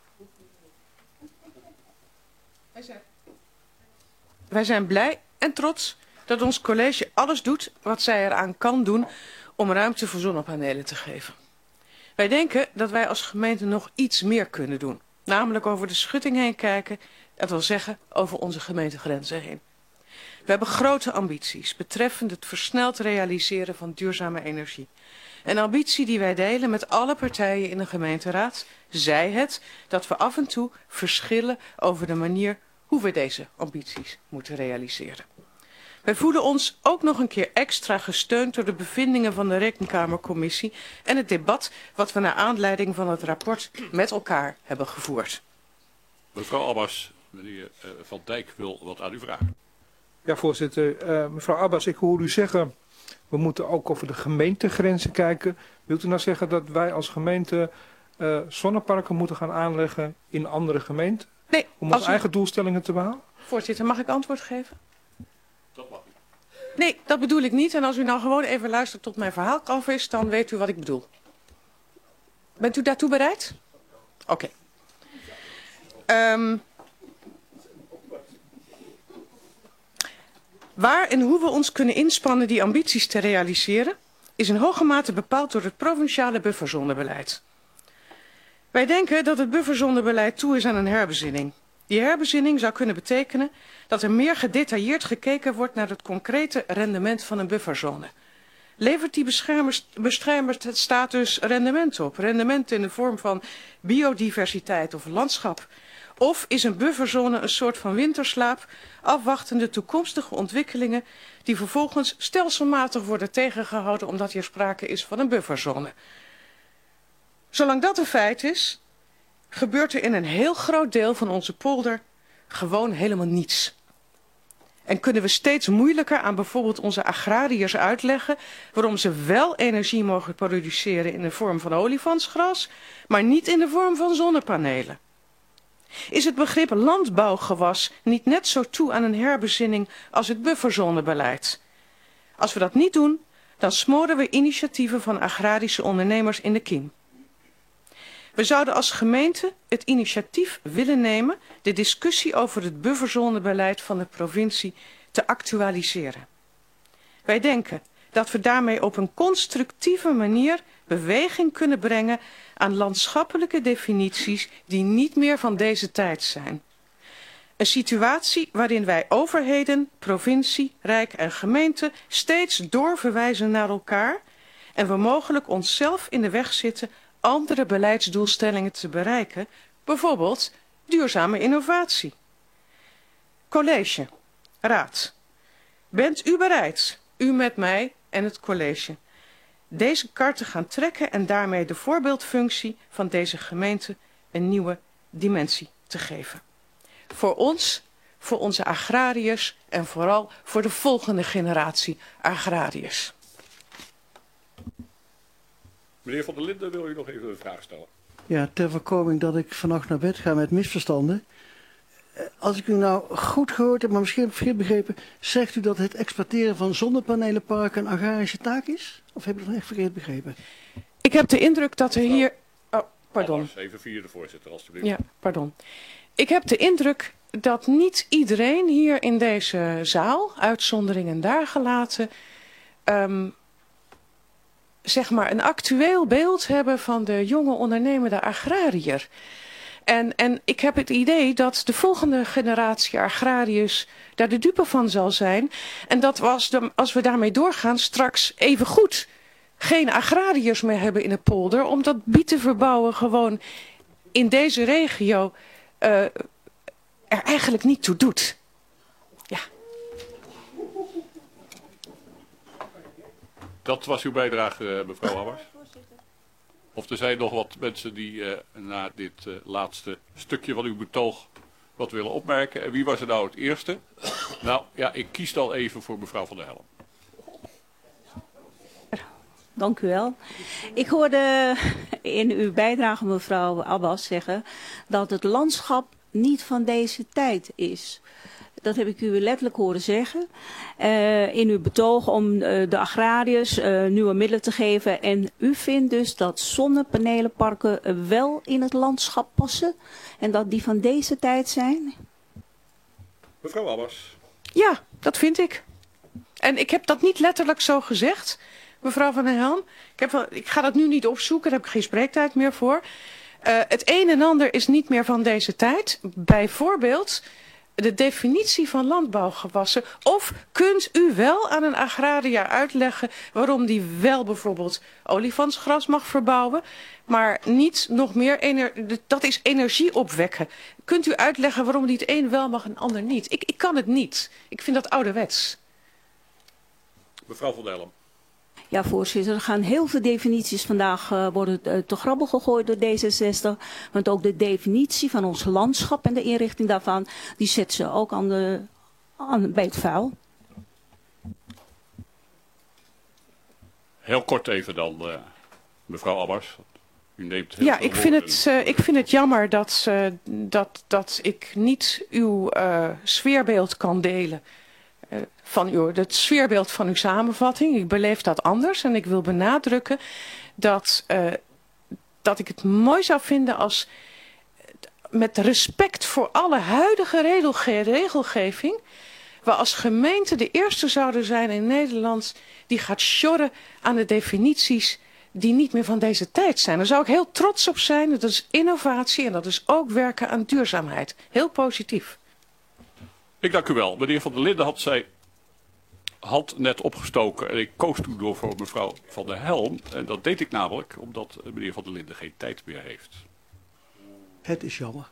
Wij zijn blij en trots dat ons college alles doet wat zij eraan kan doen om ruimte voor zonnepanelen te geven. Wij denken dat wij als gemeente nog iets meer kunnen doen. Namelijk over de schutting heen kijken, dat wil zeggen over onze gemeentegrenzen heen. We hebben grote ambities betreffende het versneld realiseren van duurzame energie. Een ambitie die wij delen met alle partijen in de gemeenteraad, zij het dat we af en toe verschillen over de manier hoe we deze ambities moeten realiseren. Wij voelen ons ook nog een keer extra gesteund door de bevindingen van de Rekenkamercommissie en het debat wat we naar aanleiding van het rapport met elkaar hebben gevoerd. Mevrouw Abbars, meneer Van Dijk wil wat aan u vragen. Ja, voorzitter. Mevrouw Abbars, ik hoor u zeggen, we moeten ook over de gemeentegrenzen kijken. Wilt u nou zeggen dat wij als gemeente zonneparken moeten gaan aanleggen in andere gemeenten? Nee. Om onze eigen doelstellingen te behalen? Voorzitter, mag ik antwoord geven? Dat mag u. Nee, dat bedoel ik niet. En als u nou gewoon even luistert tot mijn verhaal af is, dan weet u wat ik bedoel. Bent u daartoe bereid? Oké. Waar en hoe we ons kunnen inspannen die ambities te realiseren, is in hoge mate bepaald door het provinciale bufferzonebeleid. Wij denken dat het bufferzonebeleid toe is aan een herbezinning. Die herbezinning zou kunnen betekenen dat er meer gedetailleerd gekeken wordt naar het concrete rendement van een bufferzone. Levert die beschermstatus rendement op? Rendement in de vorm van biodiversiteit of landschap? Of is een bufferzone een soort van winterslaap, afwachtende toekomstige ontwikkelingen die vervolgens stelselmatig worden tegengehouden omdat hier sprake is van een bufferzone? Zolang dat een feit is, gebeurt er in een heel groot deel van onze polder gewoon helemaal niets. En kunnen we steeds moeilijker aan bijvoorbeeld onze agrariërs uitleggen waarom ze wel energie mogen produceren in de vorm van olifantsgras, maar niet in de vorm van zonnepanelen. Is het begrip landbouwgewas niet net zo toe aan een herbezinning als het bufferzonebeleid? Als we dat niet doen, dan smoren we initiatieven van agrarische ondernemers in de kiem. We zouden als gemeente het initiatief willen nemen de discussie over het bufferzonebeleid van de provincie te actualiseren. Wij denken dat we daarmee op een constructieve manier beweging kunnen brengen aan landschappelijke definities die niet meer van deze tijd zijn. Een situatie waarin wij overheden, provincie, rijk en gemeente steeds doorverwijzen naar elkaar en we mogelijk onszelf in de weg zitten andere beleidsdoelstellingen te bereiken, bijvoorbeeld duurzame innovatie. College, raad, bent u bereid, u met mij en het college, deze kar te gaan trekken en daarmee de voorbeeldfunctie van deze gemeente een nieuwe dimensie te geven? Voor ons, voor onze agrariërs en vooral voor de volgende generatie agrariërs. Meneer Van der Linden, wil u nog even een vraag stellen? Ja, ter voorkoming dat ik vannacht naar bed ga met misverstanden. Als ik u nou goed gehoord heb, maar misschien verkeerd begrepen, zegt u dat het exploiteren van zonnepanelenparken een agrarische taak is? Of heb ik dat echt verkeerd begrepen? Ik heb de indruk dat er hier... Oh, pardon. Even via de voorzitter, alstublieft. Ja, pardon. Ik heb de indruk dat niet iedereen hier in deze zaal, uitzonderingen daar gelaten, zeg maar een actueel beeld hebben van de jonge ondernemende agrariër. En ik heb het idee dat de volgende generatie agrariërs daar de dupe van zal zijn. En dat we, als we daarmee doorgaan, straks even goed geen agrariërs meer hebben in de polder. Omdat bietenverbouwen gewoon in deze regio er eigenlijk niet toe doet. Ja. Dat was uw bijdrage, mevrouw Hammers. Of er zijn nog wat mensen die na dit laatste stukje van uw betoog wat willen opmerken. En wie was er nou het eerste? Nou ja, ik kies dan even voor mevrouw Van der Helm. Dank u wel. Ik hoorde in uw bijdrage mevrouw Abbas zeggen dat het landschap niet van deze tijd is. Dat heb ik u letterlijk horen zeggen. In uw betoog om de agrariërs nieuwe middelen te geven. En u vindt dus dat zonnepanelenparken wel in het landschap passen. En dat die van deze tijd zijn? Mevrouw Abbas. Ja, dat vind ik. En ik heb dat niet letterlijk zo gezegd, mevrouw Van der Helm. Ik ga dat nu niet opzoeken, daar heb ik geen spreektijd meer voor. Het een en ander is niet meer van deze tijd. Bijvoorbeeld de definitie van landbouwgewassen. Of kunt u wel aan een agrariër uitleggen waarom die wel bijvoorbeeld olifantsgras mag verbouwen, maar niet nog meer, dat is energie opwekken. Kunt u uitleggen waarom die het een wel mag en het ander niet? Ik kan het niet. Ik vind dat ouderwets. Mevrouw Van der Helm. Ja, voorzitter, er gaan heel veel definities vandaag worden te grabbel gegooid door D66. Want ook de definitie van ons landschap en de inrichting daarvan, die zet ze ook bij het vuil. Heel kort even dan, mevrouw Abbas. U neemt heel ja, veel ik vind het jammer dat ik niet uw sfeerbeeld kan delen. Het sfeerbeeld van uw samenvatting. Ik beleef dat anders en ik wil benadrukken dat ik het mooi zou vinden als met respect voor alle huidige regelgeving, we als gemeente de eerste zouden zijn in Nederland die gaat sjorren aan de definities die niet meer van deze tijd zijn. Daar zou ik heel trots op zijn. Dat is innovatie en dat is ook werken aan duurzaamheid. Heel positief. Ik dank u wel. Meneer Van der Linden had net opgestoken en ik koos toen door voor mevrouw Van der Helm. En dat deed ik namelijk omdat meneer Van der Linden geen tijd meer heeft. Het is jammer.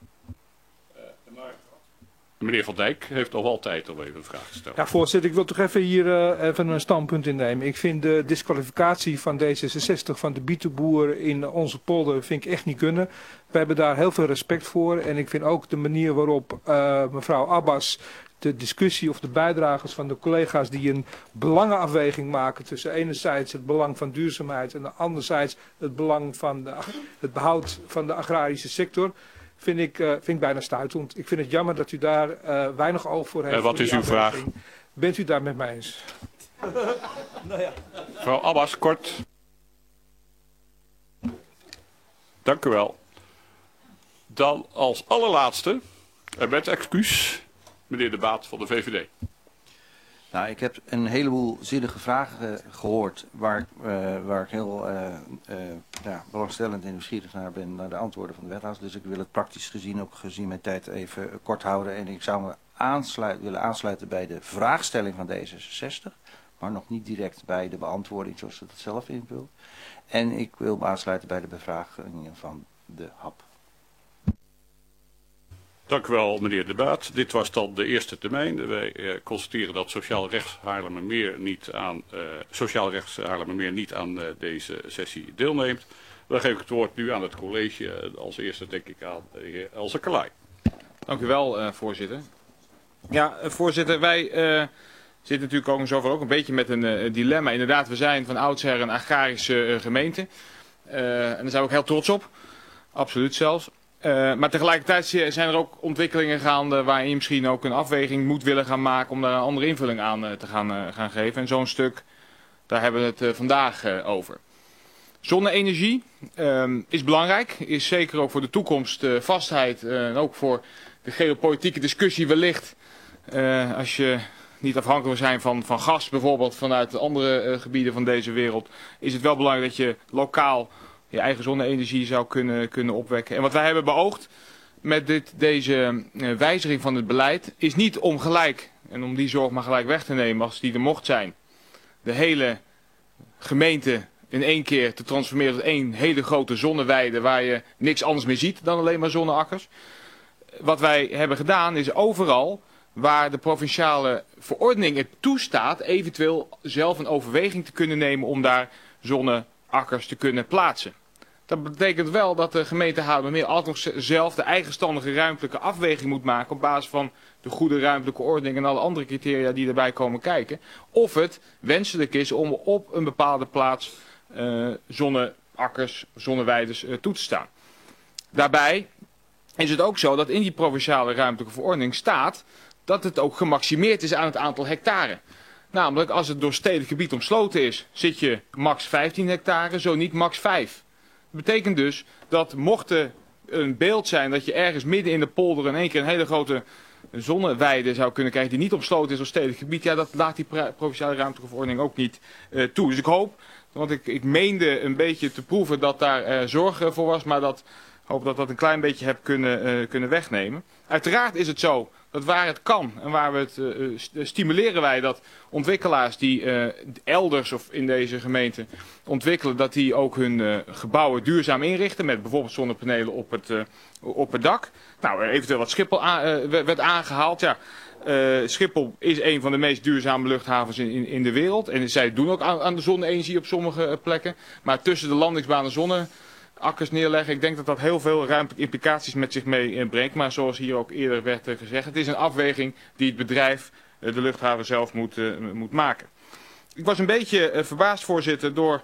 Meneer Van Dijk heeft nog wel tijd om even een vraag te stellen. Ja, voorzitter, ik wil toch even hier even een standpunt innemen. Ik vind de disqualificatie van D66 van de bietenboer in onze polder vind ik echt niet kunnen. We hebben daar heel veel respect voor. En ik vind ook de manier waarop mevrouw Abbas de discussie of de bijdragers van de collega's die een belangenafweging maken tussen enerzijds het belang van duurzaamheid en anderzijds het belang van het behoud van de agrarische sector, vind ik bijna stuitend. Ik vind het jammer dat u daar weinig oog voor heeft. En wat is uw vraag? Bent u daar met mij eens? Nou ja. Mevrouw Abbas, kort. Dank u wel. Dan als allerlaatste, en met excuus, meneer De Baat van de VVD. Nou, ik heb een heleboel zinnige vragen gehoord waar ik heel belangstellend en nieuwsgierig naar ben, naar de antwoorden van de wethouders. Dus ik wil het praktisch gezien, ook gezien mijn tijd, even kort houden. En ik zou me willen aansluiten bij de vraagstelling van D66, maar nog niet direct bij de beantwoording zoals ze dat zelf invult. En ik wil me aansluiten bij de bevragingen van de HAP. Dank u wel, meneer De Baat. Dit was dan de eerste termijn. Wij constateren dat Sociaal Rechts Haarlemmermeer niet aan deze sessie deelneemt. Dan geef ik het woord nu aan het college. Als eerste denk ik aan de heer Elze Kalai. Dank u wel, voorzitter. Ja, voorzitter, wij zitten natuurlijk ook een beetje met een dilemma. Inderdaad, we zijn van oudsher een agrarische gemeente. En daar zijn we ook heel trots op. Absoluut zelfs. Maar tegelijkertijd zijn er ook ontwikkelingen gaande waarin je misschien ook een afweging moet willen gaan maken om daar een andere invulling aan te gaan geven. En zo'n stuk, daar hebben we het vandaag over. Zonne-energie is belangrijk, is zeker ook voor de toekomst vastheid en ook voor de geopolitieke discussie wellicht, als je niet afhankelijk wil zijn van gas bijvoorbeeld vanuit andere gebieden van deze wereld, is het wel belangrijk dat je lokaal je eigen zonne-energie zou kunnen opwekken. En wat wij hebben beoogd met deze wijziging van het beleid is niet om gelijk, en om die zorg maar gelijk weg te nemen als die er mocht zijn, de hele gemeente in één keer te transformeren tot één hele grote zonneweide waar je niks anders meer ziet dan alleen maar zonneakkers. Wat wij hebben gedaan is overal waar de provinciale verordening het toestaat eventueel zelf een overweging te kunnen nemen om daar zonneakkers te kunnen plaatsen. Dat betekent wel dat de gemeente Haarlemmermeer altijd nog zelf de eigenstandige ruimtelijke afweging moet maken op basis van de goede ruimtelijke ordening en alle andere criteria die erbij komen kijken. Of het wenselijk is om op een bepaalde plaats zonneakkers, zonneweiden toe te staan. Daarbij is het ook zo dat in die provinciale ruimtelijke verordening staat dat het ook gemaximeerd is aan het aantal hectare. Namelijk als het door stedelijk gebied omsloten is, zit je max 15 hectare, zo niet max 5. Dat betekent dus dat mocht er een beeld zijn dat je ergens midden in de polder in één keer een hele grote zonneweide zou kunnen krijgen die niet omsloten is door stedelijk gebied, ja, dat laat die provinciale ruimtelijke verordening ook niet toe. Dus ik hoop, want ik meende een beetje te proeven dat daar zorg voor was, maar hoop dat dat een klein beetje heb kunnen wegnemen. Uiteraard is het zo dat waar het kan en waar we het stimuleren wij dat ontwikkelaars die elders of in deze gemeente ontwikkelen, dat die ook hun gebouwen duurzaam inrichten met bijvoorbeeld zonnepanelen op het dak. Nou, eventueel wat Schiphol werd aangehaald. Ja, Schiphol is een van de meest duurzame luchthavens in de wereld. En zij doen ook aan de zonne-energie op sommige plekken. Maar tussen de landingsbanen zonneakkers neerleggen, ik denk dat dat heel veel ruimtelijke implicaties met zich meebrengt. Maar zoals hier ook eerder werd gezegd, het is een afweging die het bedrijf, de luchthaven zelf moet maken. Ik was een beetje verbaasd, voorzitter, door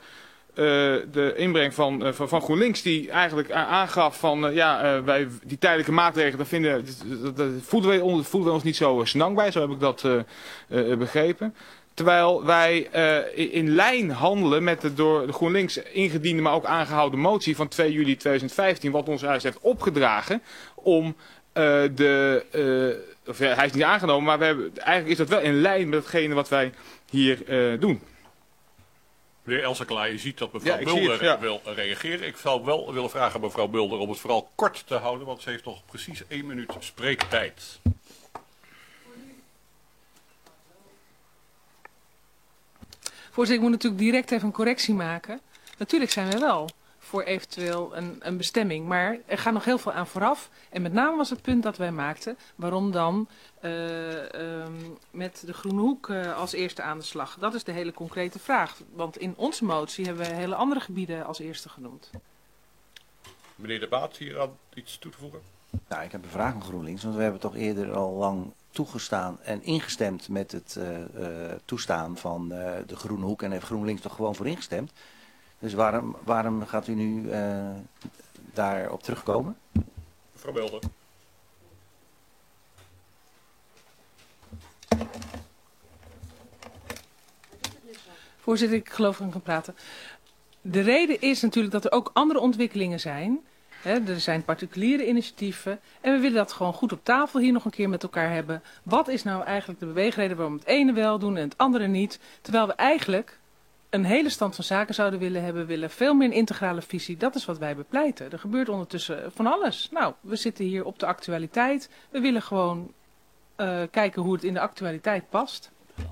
de inbreng van GroenLinks, die eigenlijk aangaf van wij die tijdelijke maatregelen, dat voelden we ons niet zo snang bij, zo heb ik dat begrepen. Terwijl wij in lijn handelen met de door de GroenLinks ingediende, maar ook aangehouden motie van 2 juli 2015, wat ons eigenlijk heeft opgedragen om hij is niet aangenomen, maar eigenlijk is dat wel in lijn met hetgene wat wij hier doen. Meneer Elseklaar, je ziet dat mevrouw Mulder wil reageren. Ik zou wel willen vragen aan mevrouw Mulder om het vooral kort te houden, want ze heeft nog precies 1 minuut spreektijd. Voorzitter, ik moet natuurlijk direct even een correctie maken. Natuurlijk zijn we wel voor eventueel een bestemming, maar er gaat nog heel veel aan vooraf. En met name was het punt dat wij maakten, waarom dan met de Groene Hoek als eerste aan de slag. Dat is de hele concrete vraag, want in onze motie hebben we hele andere gebieden als eerste genoemd. Meneer De Baat, hier aan iets toe te voegen? Nou, ik heb een vraag aan GroenLinks, want we hebben toch eerder al lang toegestaan en ingestemd met het toestaan van de Groene Hoek en heeft GroenLinks toch gewoon voor ingestemd. Dus waarom gaat u nu daarop terugkomen? Mevrouw Mulder. Voorzitter, ik geloof dat ik kan praten. De reden is natuurlijk dat er ook andere ontwikkelingen zijn. Er zijn particuliere initiatieven en we willen dat gewoon goed op tafel hier nog een keer met elkaar hebben. Wat is nou eigenlijk de beweegreden waarom het ene wel doen en het andere niet? Terwijl we eigenlijk een hele stand van zaken zouden willen hebben, willen veel meer een integrale visie. Dat is wat wij bepleiten. Er gebeurt ondertussen van alles. Nou, we zitten hier op de actualiteit. We willen gewoon kijken hoe het in de actualiteit past.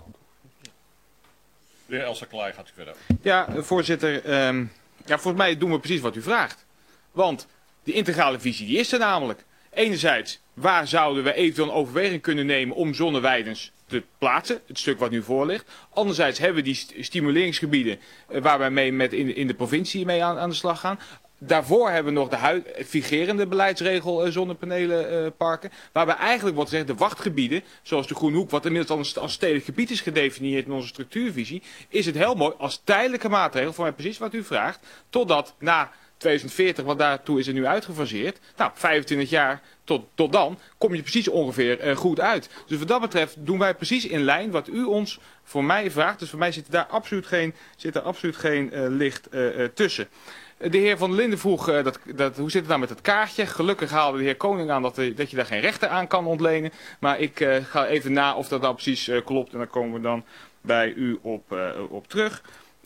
De heer Elseklaar gaat u verder. Ja, voorzitter. Volgens mij doen we precies wat u vraagt. Want die integrale visie die is er namelijk. Enerzijds, waar zouden we eventueel een overweging kunnen nemen om zonneweidens te plaatsen, het stuk wat nu voor ligt. Anderzijds hebben we die stimuleringsgebieden waar wij mee in de provincie mee aan de slag gaan. Daarvoor hebben we nog de vigerende beleidsregel zonnepanelenparken. Waarbij eigenlijk wordt gezegd de wachtgebieden, zoals de Groene Hoek, wat inmiddels als stedelijk gebied is gedefinieerd in onze structuurvisie, is het heel mooi als tijdelijke maatregel, voor mij precies wat u vraagt, totdat na 2040, want daartoe is er nu uitgefaseerd. Nou, 25 jaar tot dan kom je precies ongeveer goed uit. Dus wat dat betreft doen wij precies in lijn wat u ons voor mij vraagt. Dus voor mij zit daar absoluut geen licht tussen. De heer Van der Linden vroeg, hoe zit het nou met het kaartje? Gelukkig haalde de heer Koning aan dat je daar geen rechten aan kan ontlenen. Maar ik ga even na of dat nou precies klopt en daar komen we dan bij u op terug.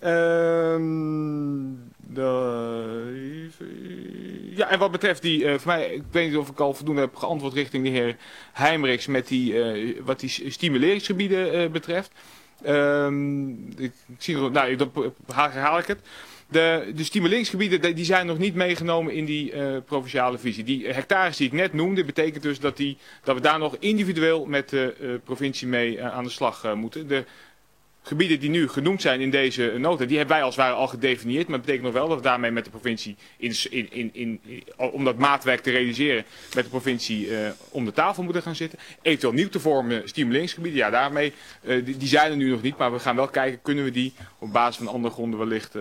Ja, en wat betreft die, voor mij, ik weet niet of ik al voldoende heb geantwoord richting de heer Heimerichs met wat die stimuleringsgebieden betreft. Ik zie, nou, dan herhaal ik het. De stimuleringsgebieden die zijn nog niet meegenomen in die provinciale visie. Die hectares die ik net noemde, betekent dus dat we daar nog individueel met de provincie mee aan de slag moeten. De gebieden die nu genoemd zijn in deze nota, die hebben wij als het ware al gedefinieerd. Maar dat betekent nog wel dat we daarmee met de provincie, om dat maatwerk te realiseren, met de provincie om de tafel moeten gaan zitten. Eventueel nieuw te vormen stimuleringsgebieden, ja daarmee, die zijn er nu nog niet. Maar we gaan wel kijken, kunnen we die op basis van andere gronden wellicht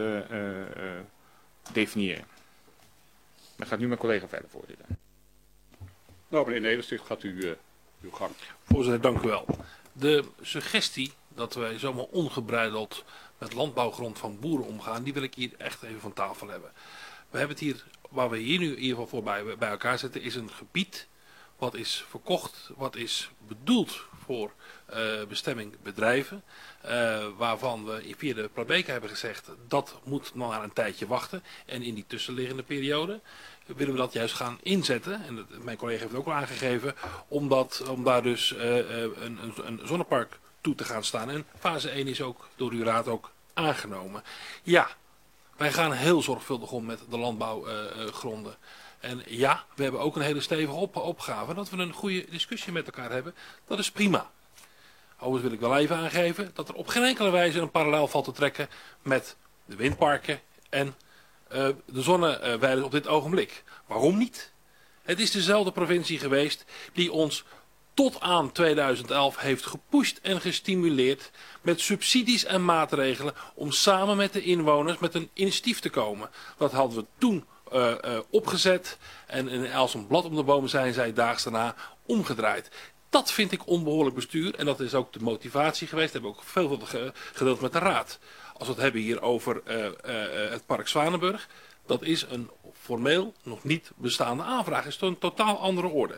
definiëren. Dan gaat nu mijn collega verder, voorzitter. Nou, meneer Nedersticht, gaat u uw gang. Voorzitter, dank u wel. De suggestie dat wij zomaar ongebreideld met landbouwgrond van boeren omgaan, die wil ik hier echt even van tafel hebben. We hebben het hier, waar we hier nu in ieder geval voor bij elkaar zitten, is een gebied wat is verkocht, wat is bedoeld voor bestemming bedrijven, waarvan we via de Prabeca hebben gezegd, dat moet nog maar een tijdje wachten. En in die tussenliggende periode willen we dat juist gaan inzetten. En mijn collega heeft het ook al aangegeven, om daar dus een zonnepark toe te gaan staan. En fase 1 is ook door uw raad ook aangenomen. Ja, wij gaan heel zorgvuldig om met de landbouwgronden. En ja, we hebben ook een hele stevige opgave. Dat we een goede discussie met elkaar hebben, dat is prima. Overigens wil ik wel even aangeven dat er op geen enkele wijze een parallel valt te trekken met de windparken en de zonneweiden op dit ogenblik. Waarom niet? Het is dezelfde provincie geweest die ons tot aan 2011 heeft gepusht en gestimuleerd met subsidies en maatregelen om samen met de inwoners met een initiatief te komen. Dat hadden we toen opgezet en als een blad om de boom zijn zij daags daarna omgedraaid. Dat vind ik onbehoorlijk bestuur en dat is ook de motivatie geweest. Dat hebben we ook veel gedeeld met de raad. Als we het hebben hier over het park Zwanenburg, dat is een formeel nog niet bestaande aanvraag. Het is een totaal andere orde.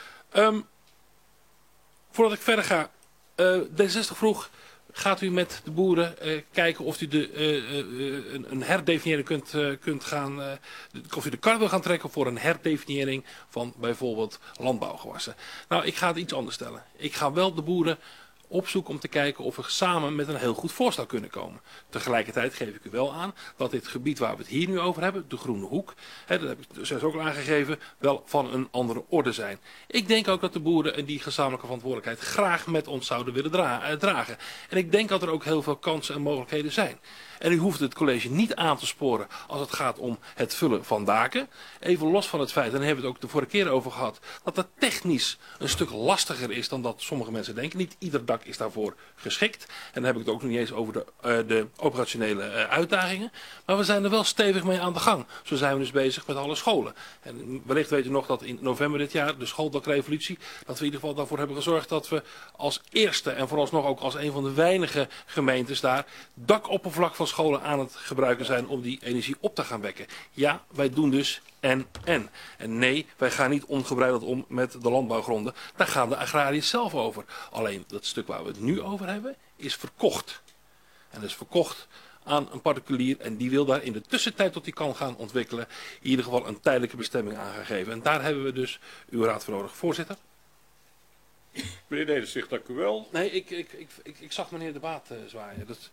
Voordat ik verder ga, D66 vroeg, gaat u met de boeren kijken of u een herdefiniëring kunt gaan, of u de kar wil gaan trekken voor een herdefiniëring van bijvoorbeeld landbouwgewassen. Nou, ik ga het iets anders stellen. Ik ga wel de boeren opzoeken om te kijken of we samen met een heel goed voorstel kunnen komen. Tegelijkertijd geef ik u wel aan dat dit gebied waar we het hier nu over hebben, de Groene Hoek, dat heb ik dus ook al aangegeven, wel van een andere orde zijn. Ik denk ook dat de boeren die gezamenlijke verantwoordelijkheid graag met ons zouden willen dragen. En ik denk dat er ook heel veel kansen en mogelijkheden zijn. En u hoeft het college niet aan te sporen als het gaat om het vullen van daken. Even los van het feit, en daar hebben we het ook de vorige keer over gehad, dat het technisch een stuk lastiger is dan dat sommige mensen denken. Niet ieder dak is daarvoor geschikt. En dan heb ik het ook nog niet eens over de operationele uitdagingen. Maar we zijn er wel stevig mee aan de gang. Zo zijn we dus bezig met alle scholen. En wellicht weet u nog dat in november dit jaar, de schooldakrevolutie, dat we in ieder geval daarvoor hebben gezorgd dat we als eerste en vooralsnog ook als een van de weinige gemeentes daar dakoppervlak van scholen aan het gebruiken zijn om die energie op te gaan wekken. Ja, wij doen dus en. En nee, wij gaan niet ongebreideld om met de landbouwgronden. Daar gaan de agrariërs zelf over. Alleen dat stuk waar we het nu over hebben is verkocht. En dat is verkocht aan een particulier en die wil daar in de tussentijd tot die kan gaan ontwikkelen in ieder geval een tijdelijke bestemming aan gaan geven. En daar hebben we dus uw raad voor nodig. Voorzitter? Meneer Nedersticht, dank u wel. Nee, ik zag meneer De Baat zwaaien. Dat...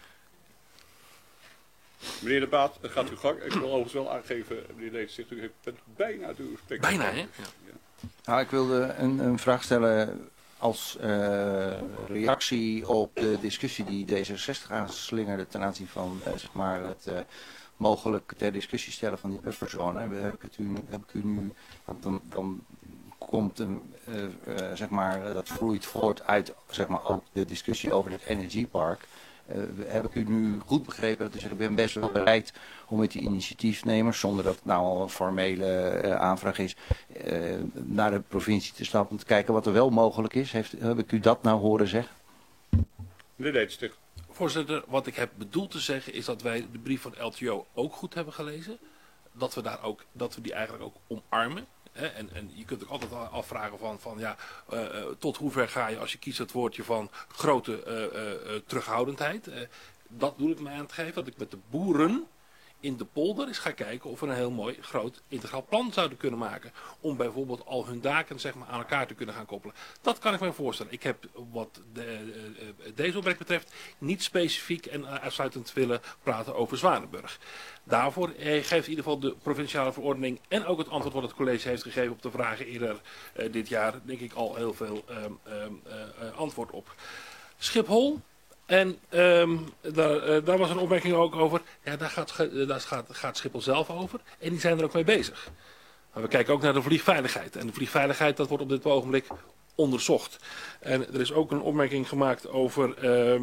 Meneer De Baat, gaat uw gang. Ik wil overigens wel aangeven, meneer Nedersticht, u bent bijna uit uw spreek. Bijna, hè? Ja. Nou, ik wilde een vraag stellen als reactie op de discussie die D66 aanslingerde ten aanzien van zeg maar het mogelijk ter discussie stellen van die bufferzone. Heb ik u nu, dan komt zeg maar, dat vloeit voort uit zeg maar, ook de discussie over het energiepark. Heb ik u nu goed begrepen dat u zegt, ik ben best wel bereid om met die initiatiefnemers, zonder dat het nou al een formele aanvraag is, naar de provincie te stappen om te kijken wat er wel mogelijk is. Heb ik u dat nou horen zeggen? Meneer Nedersticht. Voorzitter, wat ik heb bedoeld te zeggen is dat wij de brief van LTO ook goed hebben gelezen. dat we die eigenlijk ook omarmen. Hè? En je kunt ook altijd afvragen van tot hoe ver ga je als je kiest het woordje van grote terughoudendheid. Dat doe ik mij aan het geven, dat ik met de boeren in de polder eens ga kijken of we een heel mooi groot integraal plan zouden kunnen maken. Om bijvoorbeeld al hun daken zeg maar, aan elkaar te kunnen gaan koppelen. Dat kan ik me voorstellen. Ik heb wat deze opbrengst betreft niet specifiek en uitsluitend willen praten over Zwanenburg. Daarvoor geeft in ieder geval de provinciale verordening en ook het antwoord wat het college heeft gegeven op de vragen eerder dit jaar, denk ik al heel veel antwoord op. Schiphol. En daar was een opmerking ook over. Ja, daar gaat Schiphol zelf over. En die zijn er ook mee bezig. Maar we kijken ook naar de vliegveiligheid. En de vliegveiligheid dat wordt op dit ogenblik onderzocht. En er is ook een opmerking gemaakt over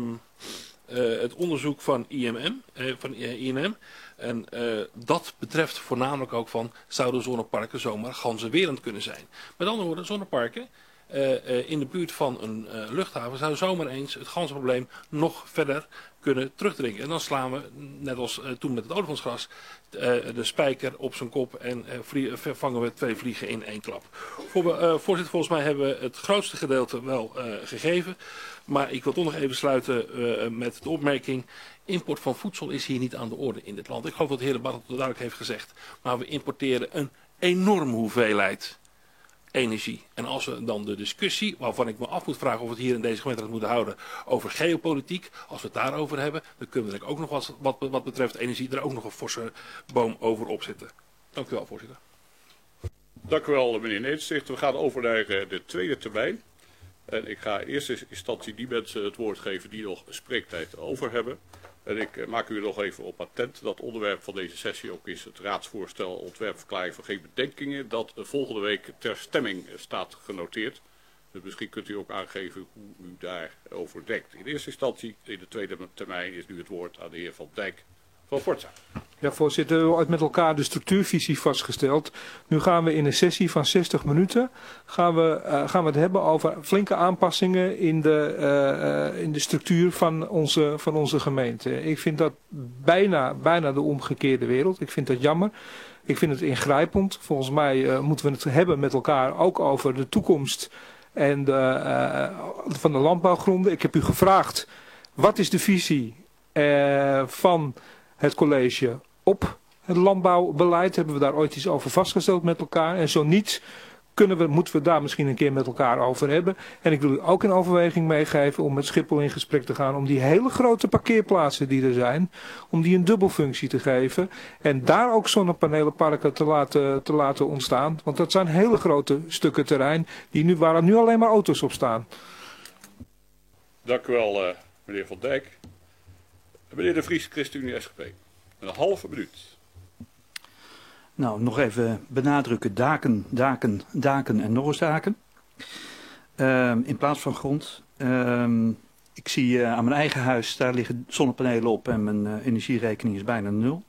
het onderzoek van INM. En dat betreft voornamelijk ook van zouden zonneparken zomaar ganzenwerend kunnen zijn. Met andere woorden, zonneparken in de buurt van een luchthaven zou zomaar eens het ganzenprobleem nog verder kunnen terugdringen. En dan slaan we, net als toen met het olifantsgras, de spijker op zijn kop en vangen we 2 vliegen in 1 klap. Voorzitter, volgens mij hebben we het grootste gedeelte wel gegeven. Maar ik wil toch nog even sluiten met de opmerking: import van voedsel is hier niet aan de orde in dit land. Ik geloof dat de heer De Bart het duidelijk heeft gezegd. Maar we importeren een enorme hoeveelheid energie. En als we dan de discussie, waarvan ik me af moet vragen of we het hier in deze gemeenteraad moeten houden, over geopolitiek, als we het daarover hebben, dan kunnen we er ook nog wat betreft energie er ook nog een forse boom over opzetten. Dank u wel, voorzitter. Dank u wel, meneer Nederzicht. We gaan over naar de tweede termijn. En ik ga in eerste instantie die mensen het woord geven die nog spreektijd over hebben. En ik maak u nog even op attent dat onderwerp van deze sessie ook is het raadsvoorstel ontwerpverklaring van geen bedenkingen, dat volgende week ter stemming staat genoteerd. Dus misschien kunt u ook aangeven hoe u daarover denkt. In eerste instantie, in de tweede termijn, is nu het woord aan de heer Van Dijk van Forza. Ja, voorzitter, we hebben met elkaar de structuurvisie vastgesteld. Nu gaan we in een sessie van 60 minuten gaan we het hebben over flinke aanpassingen in de structuur van onze gemeente. Ik vind dat bijna de omgekeerde wereld. Ik vind dat jammer. Ik vind het ingrijpend. Volgens mij moeten we het hebben met elkaar ook over de toekomst en van de landbouwgronden. Ik heb u gevraagd, wat is de visie van het college op het landbouwbeleid? Hebben we daar ooit iets over vastgesteld met elkaar? En zo niet, moeten we daar misschien een keer met elkaar over hebben. En ik wil u ook in overweging meegeven om met Schiphol in gesprek te gaan om die hele grote parkeerplaatsen die er zijn, om die een dubbelfunctie te geven. En daar ook zonnepanelenparken te laten ontstaan. Want dat zijn hele grote stukken terrein waar nu alleen maar auto's op staan. Dank u wel, meneer Van Dijk. Meneer De Vries, ChristenUnie SGP. Een halve minuut. Nou, nog even benadrukken. Daken en nog eens daken. In plaats van grond. Ik zie aan mijn eigen huis, daar liggen zonnepanelen op en mijn energierekening is bijna 0.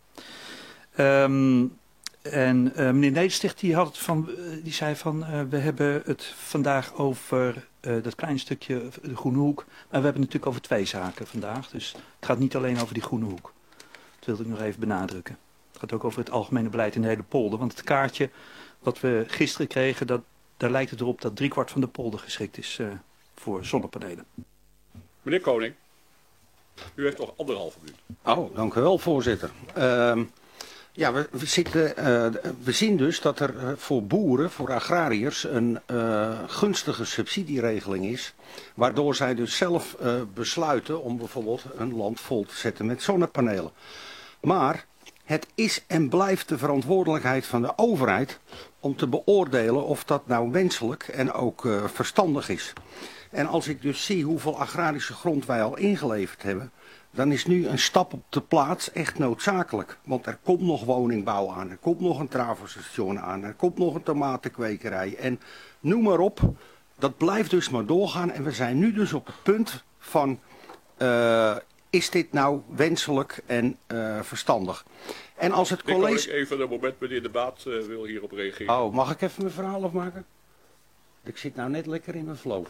Meneer Nedersticht die zei van we hebben het vandaag over dat kleine stukje de Groene Hoek. Maar we hebben het natuurlijk over 2 zaken vandaag. Dus het gaat niet alleen over die Groene Hoek. Dat wilde ik nog even benadrukken. Het gaat ook over het algemene beleid in de hele polder. Want het kaartje wat we gisteren kregen, daar lijkt het erop dat 3/4 van de polder geschikt is voor zonnepanelen. Meneer Koning, u heeft nog 1,5 minuut. Oh, dank u wel, voorzitter. Ja, we zien dus dat er voor boeren, voor agrariërs, een gunstige subsidieregeling is. Waardoor zij dus zelf besluiten om bijvoorbeeld een land vol te zetten met zonnepanelen. Maar het is en blijft de verantwoordelijkheid van de overheid om te beoordelen of dat nou wenselijk en ook verstandig is. En als ik dus zie hoeveel agrarische grond wij al ingeleverd hebben, dan is nu een stap op de plaats echt noodzakelijk. Want er komt nog woningbouw aan, er komt nog een travostation aan, er komt nog een tomatenkwekerij. En noem maar op, dat blijft dus maar doorgaan. En we zijn nu dus op het punt van, is dit nou wenselijk en verstandig? En als het college... Even een moment, meneer De Baat wil hierop reageren. Oh, mag ik even mijn verhaal afmaken? Ik zit nou net lekker in mijn flow.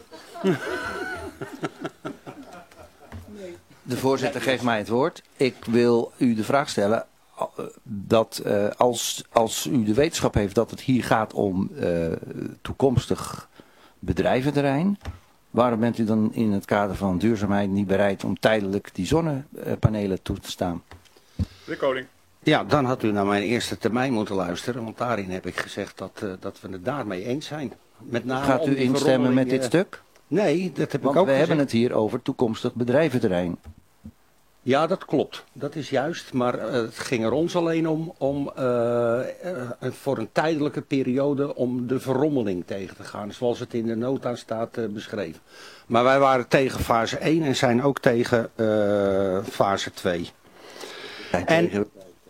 De voorzitter geeft mij het woord. Ik wil u de vraag stellen. dat als u de wetenschap heeft dat het hier gaat om toekomstig bedrijventerrein, waarom bent u dan in het kader van duurzaamheid niet bereid om tijdelijk die zonnepanelen toe te staan? De Koning. Ja, dan had u naar mijn eerste termijn moeten luisteren, want daarin heb ik gezegd dat we het daarmee eens zijn. Met name Gaat u instemmen met dit stuk? Nee, dat heb ik ook Want we gezegd. hebben het hier over toekomstig bedrijventerrein. Ja, dat klopt. Dat is juist. Maar het ging er ons alleen om voor een tijdelijke periode om de verrommeling tegen te gaan. Zoals het in de nota staat beschreven. Maar wij waren tegen fase 1 en zijn ook tegen fase 2. En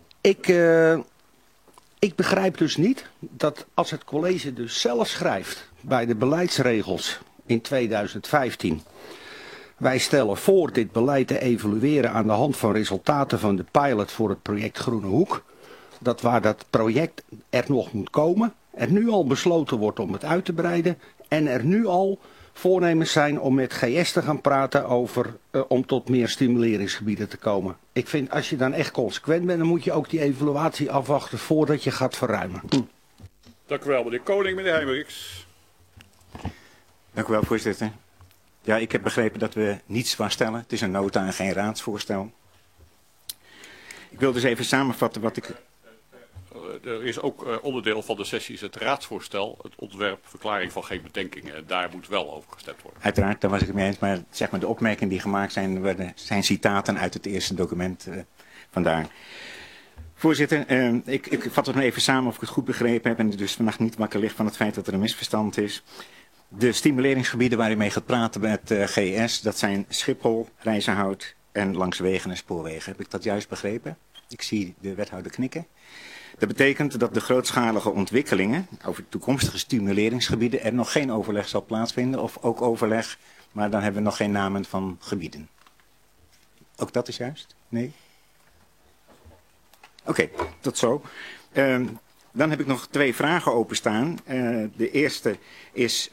ik begrijp dus niet dat als het college dus zelf schrijft bij de beleidsregels in 2015... Wij stellen voor dit beleid te evalueren aan de hand van resultaten van de pilot voor het project Groene Hoek. Dat waar dat project er nog moet komen, er nu al besloten wordt om het uit te breiden. En er nu al voornemens zijn om met GS te gaan praten om tot meer stimuleringsgebieden te komen. Ik vind als je dan echt consequent bent, dan moet je ook die evaluatie afwachten voordat je gaat verruimen. Dank u wel, meneer Koning, meneer Heijmeriks. Dank u wel, voorzitter. Ja, ik heb begrepen dat we niets vaststellen. Het is een nota en geen raadsvoorstel. Ik wil dus even samenvatten wat ik... Er is ook onderdeel van de sessie is het raadsvoorstel, het ontwerp, verklaring van geen bedenkingen. En daar moet wel over gestemd worden. Uiteraard, daar was ik het mee eens. Maar zeg maar de opmerkingen die gemaakt zijn citaten uit het eerste document. Vandaar. Voorzitter, ik vat het maar even samen of ik het goed begrepen heb. En dus vannacht niet wakker ligt van het feit dat er een misverstand is. De stimuleringsgebieden waar u mee gaat praten met GS, dat zijn Schiphol, Rijzenhout en langs wegen en spoorwegen. Heb ik dat juist begrepen? Ik zie de wethouder knikken. Dat betekent dat de grootschalige ontwikkelingen over toekomstige stimuleringsgebieden er nog geen overleg zal plaatsvinden. Of ook overleg, maar dan hebben we nog geen namen van gebieden. Ook dat is juist? Nee? Oké, tot zo. Dan heb ik nog 2 vragen openstaan. De eerste is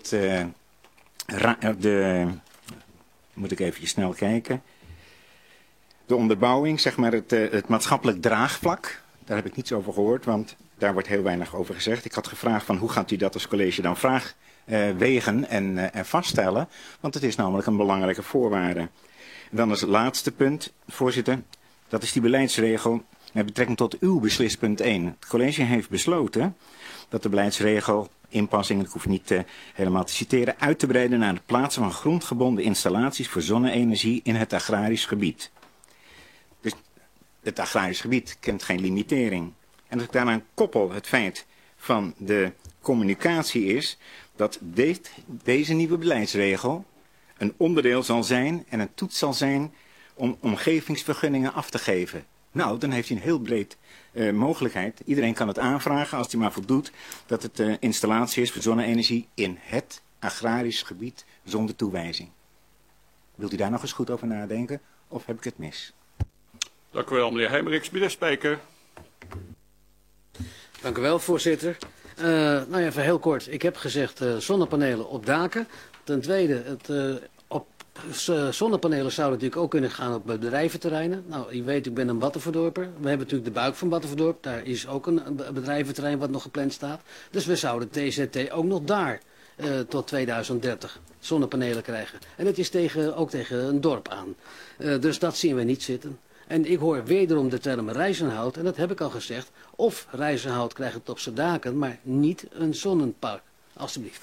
moet ik even snel kijken. De onderbouwing, zeg maar het maatschappelijk draagvlak. Daar heb ik niets over gehoord, want daar wordt heel weinig over gezegd. Ik had gevraagd van hoe gaat u dat als college dan wegen en vaststellen. Want het is namelijk een belangrijke voorwaarde. En dan als laatste punt, voorzitter. Dat is die beleidsregel met betrekking tot uw beslispunt 1. Het college heeft besloten dat de beleidsregel inpassing, ik hoef niet helemaal te citeren, uit te breiden naar het plaatsen van grondgebonden installaties voor zonne-energie in het agrarisch gebied. Dus het agrarisch gebied kent geen limitering. En als ik daaraan koppel het feit van de communicatie is dat deze nieuwe beleidsregel een onderdeel zal zijn en een toets zal zijn om omgevingsvergunningen af te geven. Nou, dan heeft hij een heel breed mogelijkheid. Iedereen kan het aanvragen als hij maar voldoet dat het installatie is voor zonne-energie in het agrarisch gebied zonder toewijzing. Wilt u daar nog eens goed over nadenken of heb ik het mis? Dank u wel, meneer Heijmeriks. Meneer Spijker. Dank u wel, voorzitter. Nou ja, even heel kort. Ik heb gezegd zonnepanelen op daken. Ten tweede, zonnepanelen zouden natuurlijk ook kunnen gaan op bedrijventerreinen. Nou, je weet, ik ben een Battenverdorper. We hebben natuurlijk de buik van Battenverdorp. Daar is ook een bedrijventerrein wat nog gepland staat. Dus we zouden TZT ook nog daar tot 2030 zonnepanelen krijgen. En het is ook tegen een dorp aan. Dus dat zien we niet zitten. En ik hoor wederom de term Rijzenhout. En dat heb ik al gezegd. Of Rijzenhout krijgt het op zijn daken, maar niet een zonnepark. Alsjeblieft.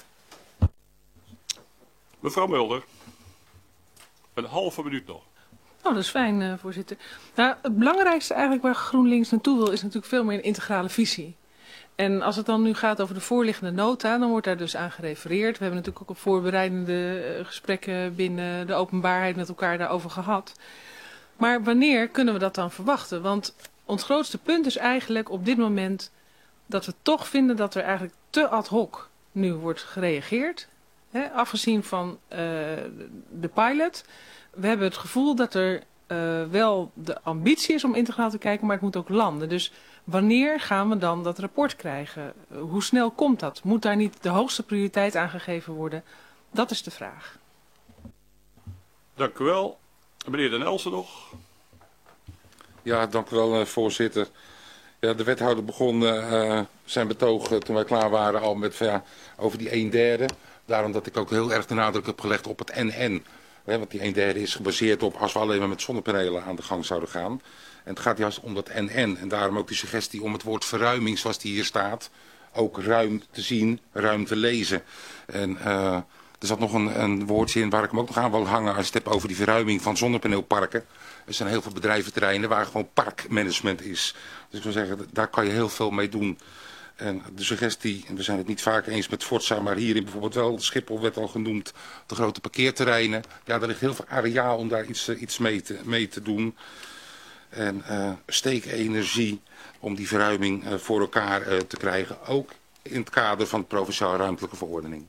Mevrouw Mulder. Een halve minuut nog. Oh, dat is fijn, voorzitter. Nou, het belangrijkste eigenlijk waar GroenLinks naartoe wil is natuurlijk veel meer een integrale visie. En als het dan nu gaat over de voorliggende nota, dan wordt daar dus aan gerefereerd. We hebben natuurlijk ook op voorbereidende gesprekken binnen de openbaarheid met elkaar daarover gehad. Maar wanneer kunnen we dat dan verwachten? Want ons grootste punt is eigenlijk op dit moment dat we toch vinden dat er eigenlijk te ad hoc nu wordt gereageerd. Afgezien van de pilot. We hebben het gevoel dat er wel de ambitie is om integraal te kijken, maar het moet ook landen. Dus wanneer gaan we dan dat rapport krijgen? Hoe snel komt dat? Moet daar niet de hoogste prioriteit aan gegeven worden? Dat is de vraag. Dank u wel. Meneer Den Elsen nog. Ja, dank u wel, voorzitter. Ja, de wethouder begon zijn betoog toen wij klaar waren al met over die 1/3. Daarom dat ik ook heel erg de nadruk heb gelegd op het NN. Want die 1/3 is gebaseerd op als we alleen maar met zonnepanelen aan de gang zouden gaan. En het gaat juist om dat NN. En daarom ook die suggestie om het woord verruiming zoals die hier staat. Ook ruim te zien, ruim te lezen. En er zat nog een woordje in waar ik hem ook nog aan wil hangen als je het hebt over die verruiming van zonnepaneelparken. Er zijn heel veel bedrijventerreinen waar gewoon parkmanagement is. Dus ik wil zeggen, daar kan je heel veel mee doen. En de suggestie, en we zijn het niet vaak eens met Forza, maar hierin bijvoorbeeld wel, Schiphol werd al genoemd, de grote parkeerterreinen. Ja, er ligt heel veel areaal om daar iets mee te doen. En steekenergie om die verruiming voor elkaar te krijgen, ook in het kader van de Provinciale Ruimtelijke Verordening.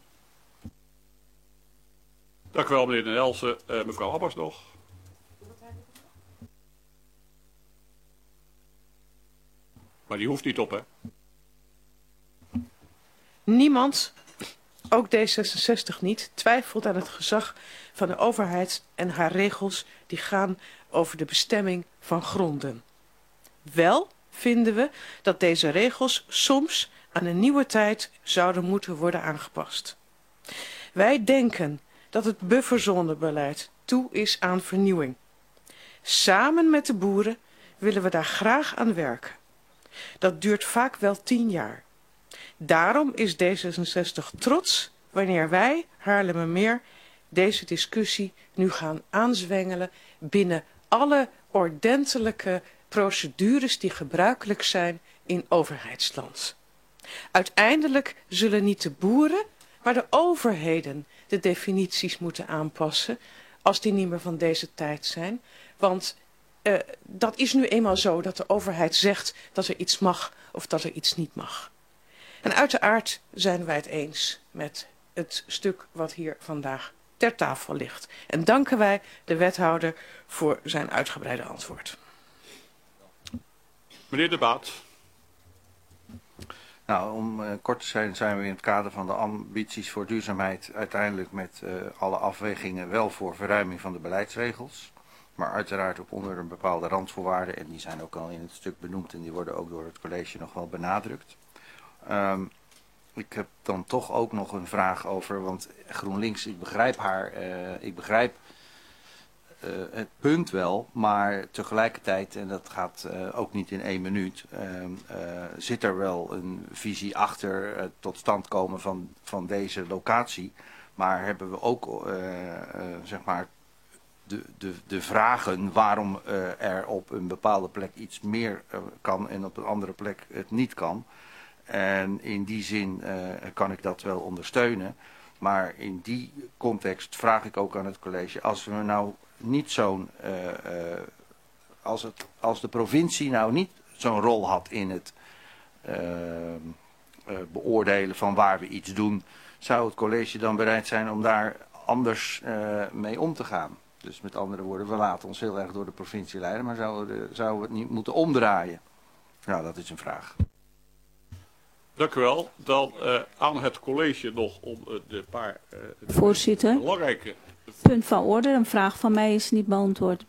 Dank u wel, meneer Den Elsen. Mevrouw Habbers nog. Maar die hoeft niet op, hè? Niemand, ook D66 niet, twijfelt aan het gezag van de overheid en haar regels die gaan over de bestemming van gronden. Wel vinden we dat deze regels soms aan een nieuwe tijd zouden moeten worden aangepast. Wij denken dat het bufferzonebeleid toe is aan vernieuwing. Samen met de boeren willen we daar graag aan werken. Dat duurt vaak wel 10 jaar. Daarom is D66 trots wanneer wij, Haarlemmermeer, deze discussie nu gaan aanzwengelen binnen alle ordentelijke procedures die gebruikelijk zijn in overheidsland. Uiteindelijk zullen niet de boeren, maar de overheden de definities moeten aanpassen als die niet meer van deze tijd zijn. Want dat is nu eenmaal zo dat de overheid zegt dat er iets mag of dat er iets niet mag. En uiteraard zijn wij het eens met het stuk wat hier vandaag ter tafel ligt. En danken wij de wethouder voor zijn uitgebreide antwoord. Meneer De Baat. Nou, om kort te zijn, zijn we in het kader van de ambities voor duurzaamheid uiteindelijk met alle afwegingen wel voor verruiming van de beleidsregels. Maar uiteraard ook onder een bepaalde randvoorwaarden en die zijn ook al in het stuk benoemd en die worden ook door het college nog wel benadrukt. Ik heb dan toch ook nog een vraag over, want GroenLinks, ik begrijp haar, ik begrijp het punt wel, maar tegelijkertijd, en dat gaat ook niet in 1 minuut, zit er wel een visie achter het tot stand komen van deze locatie. Maar hebben we ook, zeg maar, de vragen waarom er op een bepaalde plek iets meer kan en op een andere plek het niet kan. En in die zin kan ik dat wel ondersteunen. Maar in die context vraag ik ook aan het college, als we nou niet zo'n, als de provincie nou niet zo'n rol had in het beoordelen van waar we iets doen, zou het college dan bereid zijn om daar anders mee om te gaan? Dus met andere woorden, we laten ons heel erg door de provincie leiden, maar zouden we het niet moeten omdraaien? Nou, dat is een vraag. Dank u wel. Dan aan het college nog om de paar Voorzitter, belangrijke... punt van orde. Een vraag van mij is niet beantwoord.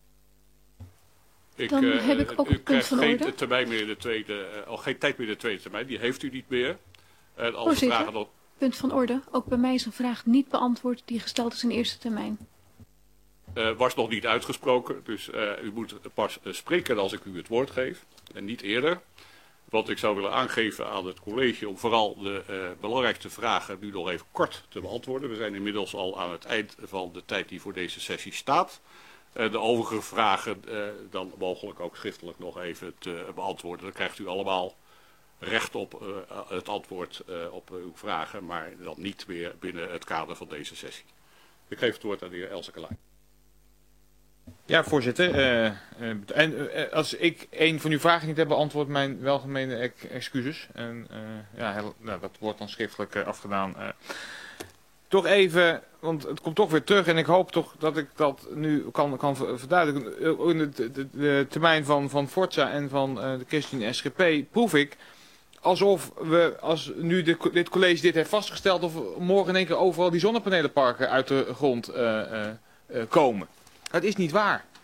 Dan heb ik ook een punt van orde. U krijgt geen tijd meer in de tweede termijn. Die heeft u niet meer. En als Voorzitter, vragen nog... punt van orde. Ook bij mij is een vraag niet beantwoord die gesteld is in eerste termijn. Was nog niet uitgesproken. Dus u moet pas spreken als ik u het woord geef. En niet eerder. Want ik zou willen aangeven aan het college om vooral de belangrijkste vragen nu nog even kort te beantwoorden. We zijn inmiddels al aan het eind van de tijd die voor deze sessie staat. De overige vragen dan mogelijk ook schriftelijk nog even te beantwoorden. Dan krijgt u allemaal recht op het antwoord op uw vragen, maar dan niet meer binnen het kader van deze sessie. Ik geef het woord aan de heer Elseke Laij. Ja, voorzitter. Als ik een van uw vragen niet heb beantwoord, mijn welgemeende excuses. En dat wordt dan schriftelijk afgedaan. Toch even, want het komt toch weer terug en ik hoop toch dat ik dat nu kan verduidelijken. In de termijn van Forza en van de ChristenUnie SGP proef ik alsof we, als nu dit college dit heeft vastgesteld, of morgen in één keer overal die zonnepanelenparken uit de grond komen. Dat is niet waar.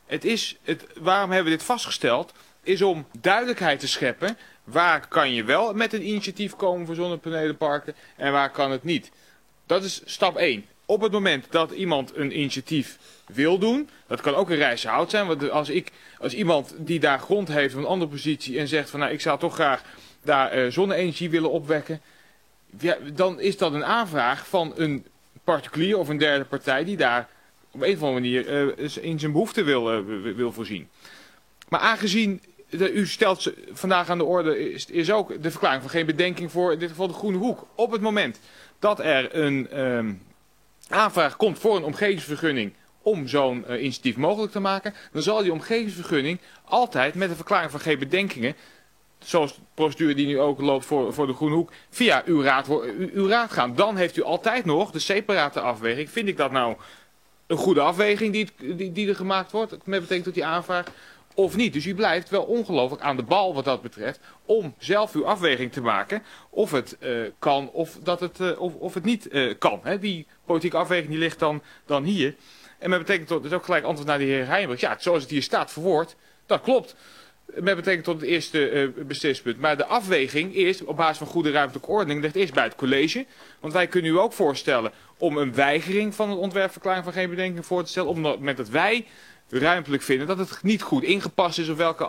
Waarom hebben we dit vastgesteld? Is om duidelijkheid te scheppen. Waar kan je wel met een initiatief komen voor zonnepanelenparken en waar kan het niet? Dat is stap 1. Op het moment dat iemand een initiatief wil doen, dat kan ook een Rijsselhout zijn. Want als iemand die daar grond heeft van een andere positie en zegt van nou ik zou toch graag daar zonne-energie willen opwekken. Ja, dan is dat een aanvraag van een particulier of een derde partij die daar op een of andere manier in zijn behoefte wil voorzien. Maar aangezien, u stelt vandaag aan de orde, is ook de verklaring van geen bedenking voor in dit geval de Groene Hoek. Op het moment dat er een aanvraag komt voor een omgevingsvergunning om zo'n initiatief mogelijk te maken, dan zal die omgevingsvergunning altijd met een verklaring van geen bedenkingen, zoals de procedure die nu ook loopt voor de Groene Hoek, via uw raad gaan. Dan heeft u altijd nog de separate afweging. Vind ik dat nou een goede afweging die er gemaakt wordt met betrekking tot die aanvraag of niet? Dus u blijft wel ongelooflijk aan de bal wat dat betreft om zelf uw afweging te maken of het kan of het niet kan. Hè? Die politieke afweging die ligt dan hier. En met betrekking tot, dus ook gelijk antwoord naar de heer Heijnbroek. Ja, zoals het hier staat verwoord, dat klopt. Met betrekking tot het eerste beslispunt. Maar de afweging is, op basis van goede ruimtelijke ordening, ligt eerst bij het college. Want wij kunnen u ook voorstellen om een weigering van een ontwerpverklaring van geen bedenking voor te stellen. Op het moment dat wij ruimtelijk vinden dat het niet goed ingepast is of welk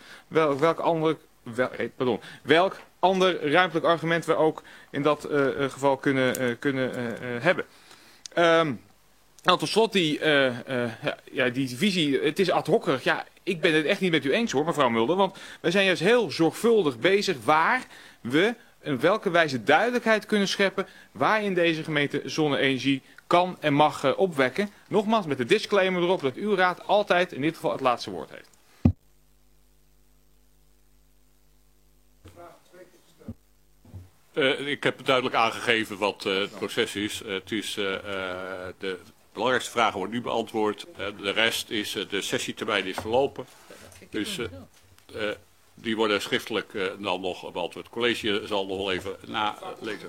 ander ruimtelijk argument we ook in dat geval kunnen hebben. Nou, tot slot die visie, het is ad hocerig. Ja, ik ben het echt niet met u eens hoor, mevrouw Mulder. Want wij zijn juist heel zorgvuldig bezig waar we in welke wijze duidelijkheid kunnen scheppen waar in deze gemeente zonne-energie kan en mag opwekken. Nogmaals, met de disclaimer erop dat uw raad altijd in dit geval het laatste woord heeft. Ik heb duidelijk aangegeven wat het proces is. De belangrijkste vragen worden nu beantwoord. De rest is, de sessietermijn is verlopen. Dus die worden schriftelijk dan nog beantwoord. Het college zal nog wel even nalezen.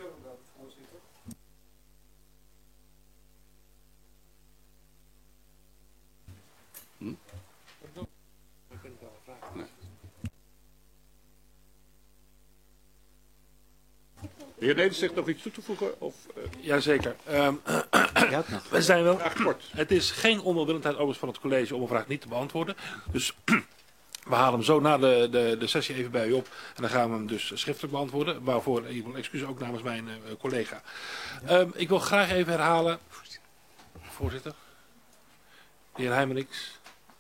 De heer Nederland zegt nog iets toe te voegen? Jazeker. We zijn wel. Het is geen onwillendheid overigens van het college om een vraag niet te beantwoorden. Dus we halen hem zo na de sessie even bij u op. En dan gaan we hem dus schriftelijk beantwoorden. Waarvoor ik wil excuus ook namens mijn collega. Ik wil graag even herhalen. Voorzitter. De heer Heijmeriks.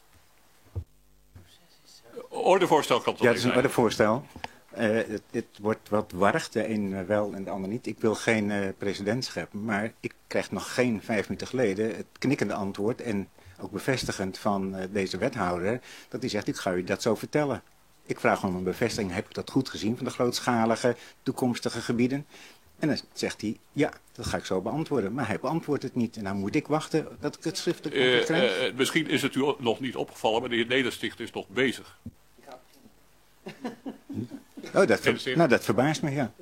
Ordevoorstel kan toch ja, het is een ordevoorstel. Het wordt wat warrig, de een wel en de ander niet. Ik wil geen precedent scheppen, maar ik krijg nog geen 5 minuten geleden het knikkende antwoord en ook bevestigend van deze wethouder, dat hij zegt, ik ga u dat zo vertellen. Ik vraag om een bevestiging, heb ik dat goed gezien van de grootschalige toekomstige gebieden? En dan zegt hij, ja, dat ga ik zo beantwoorden. Maar hij beantwoordt het niet en dan moet ik wachten dat ik het schriftelijk antwoord krijg. Misschien is het u nog niet opgevallen, maar de heer Nedersticht is nog bezig. Oh, dat verbaast me, ja.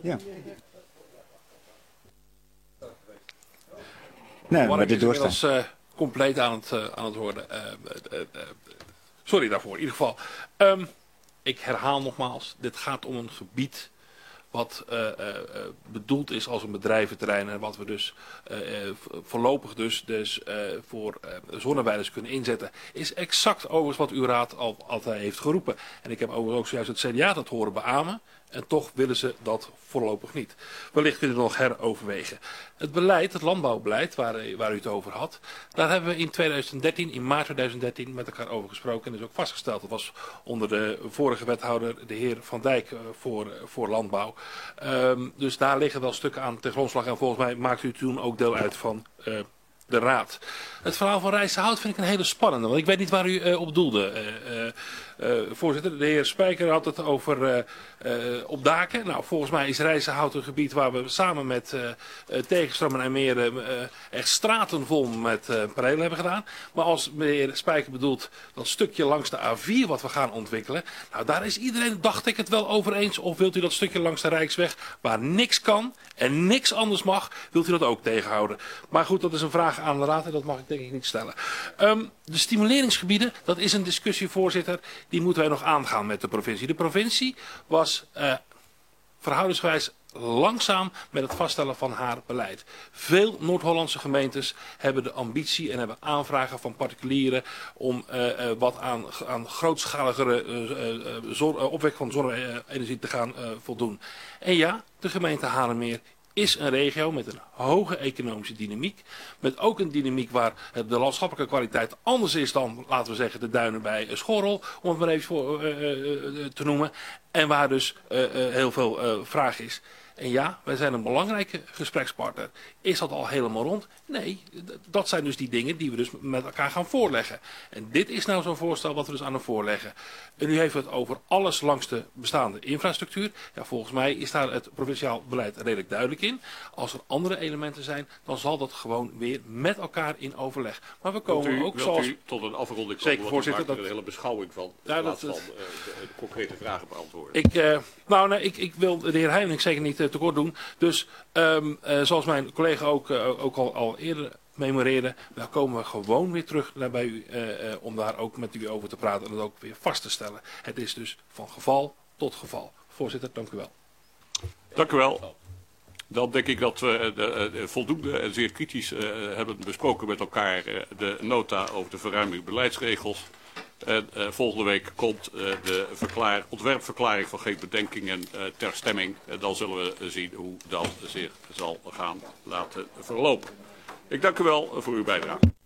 Nou, maar de doorstand is compleet aan het worden. Sorry daarvoor, in ieder geval. Ik herhaal nogmaals, dit gaat om een gebied wat bedoeld is als een bedrijventerrein en wat we dus voorlopig dus voor zonneweiders kunnen inzetten, is exact overigens wat uw raad altijd heeft geroepen. En ik heb overigens ook zojuist het CDA dat horen beamen en toch willen ze dat voorlopig niet. Wellicht kunnen we nog heroverwegen. Het beleid, het landbouwbeleid waar u het over had, daar hebben we in maart 2013 met elkaar over gesproken en is ook vastgesteld. Dat was onder de vorige wethouder, de heer Van Dijk, voor landbouw. Dus daar liggen wel stukken aan ten grondslag en volgens mij maakt u toen ook deel uit van de raad. Het verhaal van Rijsselhout vind ik een hele spannende, want ik weet niet waar u op doelde, Voorzitter, de heer Spijker had het over op daken. Nou, volgens mij is Rijzenhout een gebied waar we samen met Tegenstroom en IJmeren echt straten vol met panelen hebben gedaan. Maar als meneer Spijker bedoelt dat stukje langs de A4 wat we gaan ontwikkelen. Nou, daar is iedereen, dacht ik, het wel over eens. Of wilt u dat stukje langs de Rijksweg waar niks kan en niks anders mag, wilt u dat ook tegenhouden? Maar goed, dat is een vraag aan de Raad en dat mag ik denk ik niet stellen. De stimuleringsgebieden, dat is een discussie, voorzitter, die moeten wij nog aangaan met de provincie. De provincie was verhoudingsgewijs langzaam met het vaststellen van haar beleid. Veel Noord-Hollandse gemeentes hebben de ambitie en hebben aanvragen van particulieren om wat aan grootschaligere opwek van zonne-energie te gaan voldoen. En ja, de gemeente Haarlemmeer is een regio met een hoge economische dynamiek. Met ook een dynamiek waar de landschappelijke kwaliteit anders is dan, laten we zeggen, de duinen bij Schorrel, om het maar even te noemen. En waar dus heel veel vraag is. En ja, wij zijn een belangrijke gesprekspartner. Is dat al helemaal rond? Nee, dat zijn dus die dingen die we dus met elkaar gaan voorleggen. En dit is nou zo'n voorstel wat we dus aan het voorleggen. En u heeft het over alles langs de bestaande infrastructuur. Ja, volgens mij is daar het provinciaal beleid redelijk duidelijk in. Als er andere elementen zijn, dan zal dat gewoon weer met elkaar in overleg. Maar we komen ook zoals... U tot een afronding komen, zeker, voorzitter, dat een hele beschouwing van in plaats van de concrete vragen beantwoorden. Ik wil de heer Heijning zeker niet tekort doen. Dus zoals mijn collega ook al eerder memoreerde, daar komen we gewoon weer terug naar bij u om daar ook met u over te praten en het ook weer vast te stellen. Het is dus van geval tot geval. Voorzitter, dank u wel. Dank u wel. Dan denk ik dat we voldoende en zeer kritisch hebben besproken met elkaar de nota over de verruiming beleidsregels. En volgende week komt de ontwerpverklaring van geen bedenkingen ter stemming. Dan zullen we zien hoe dat zich zal gaan laten verlopen. Ik dank u wel voor uw bijdrage.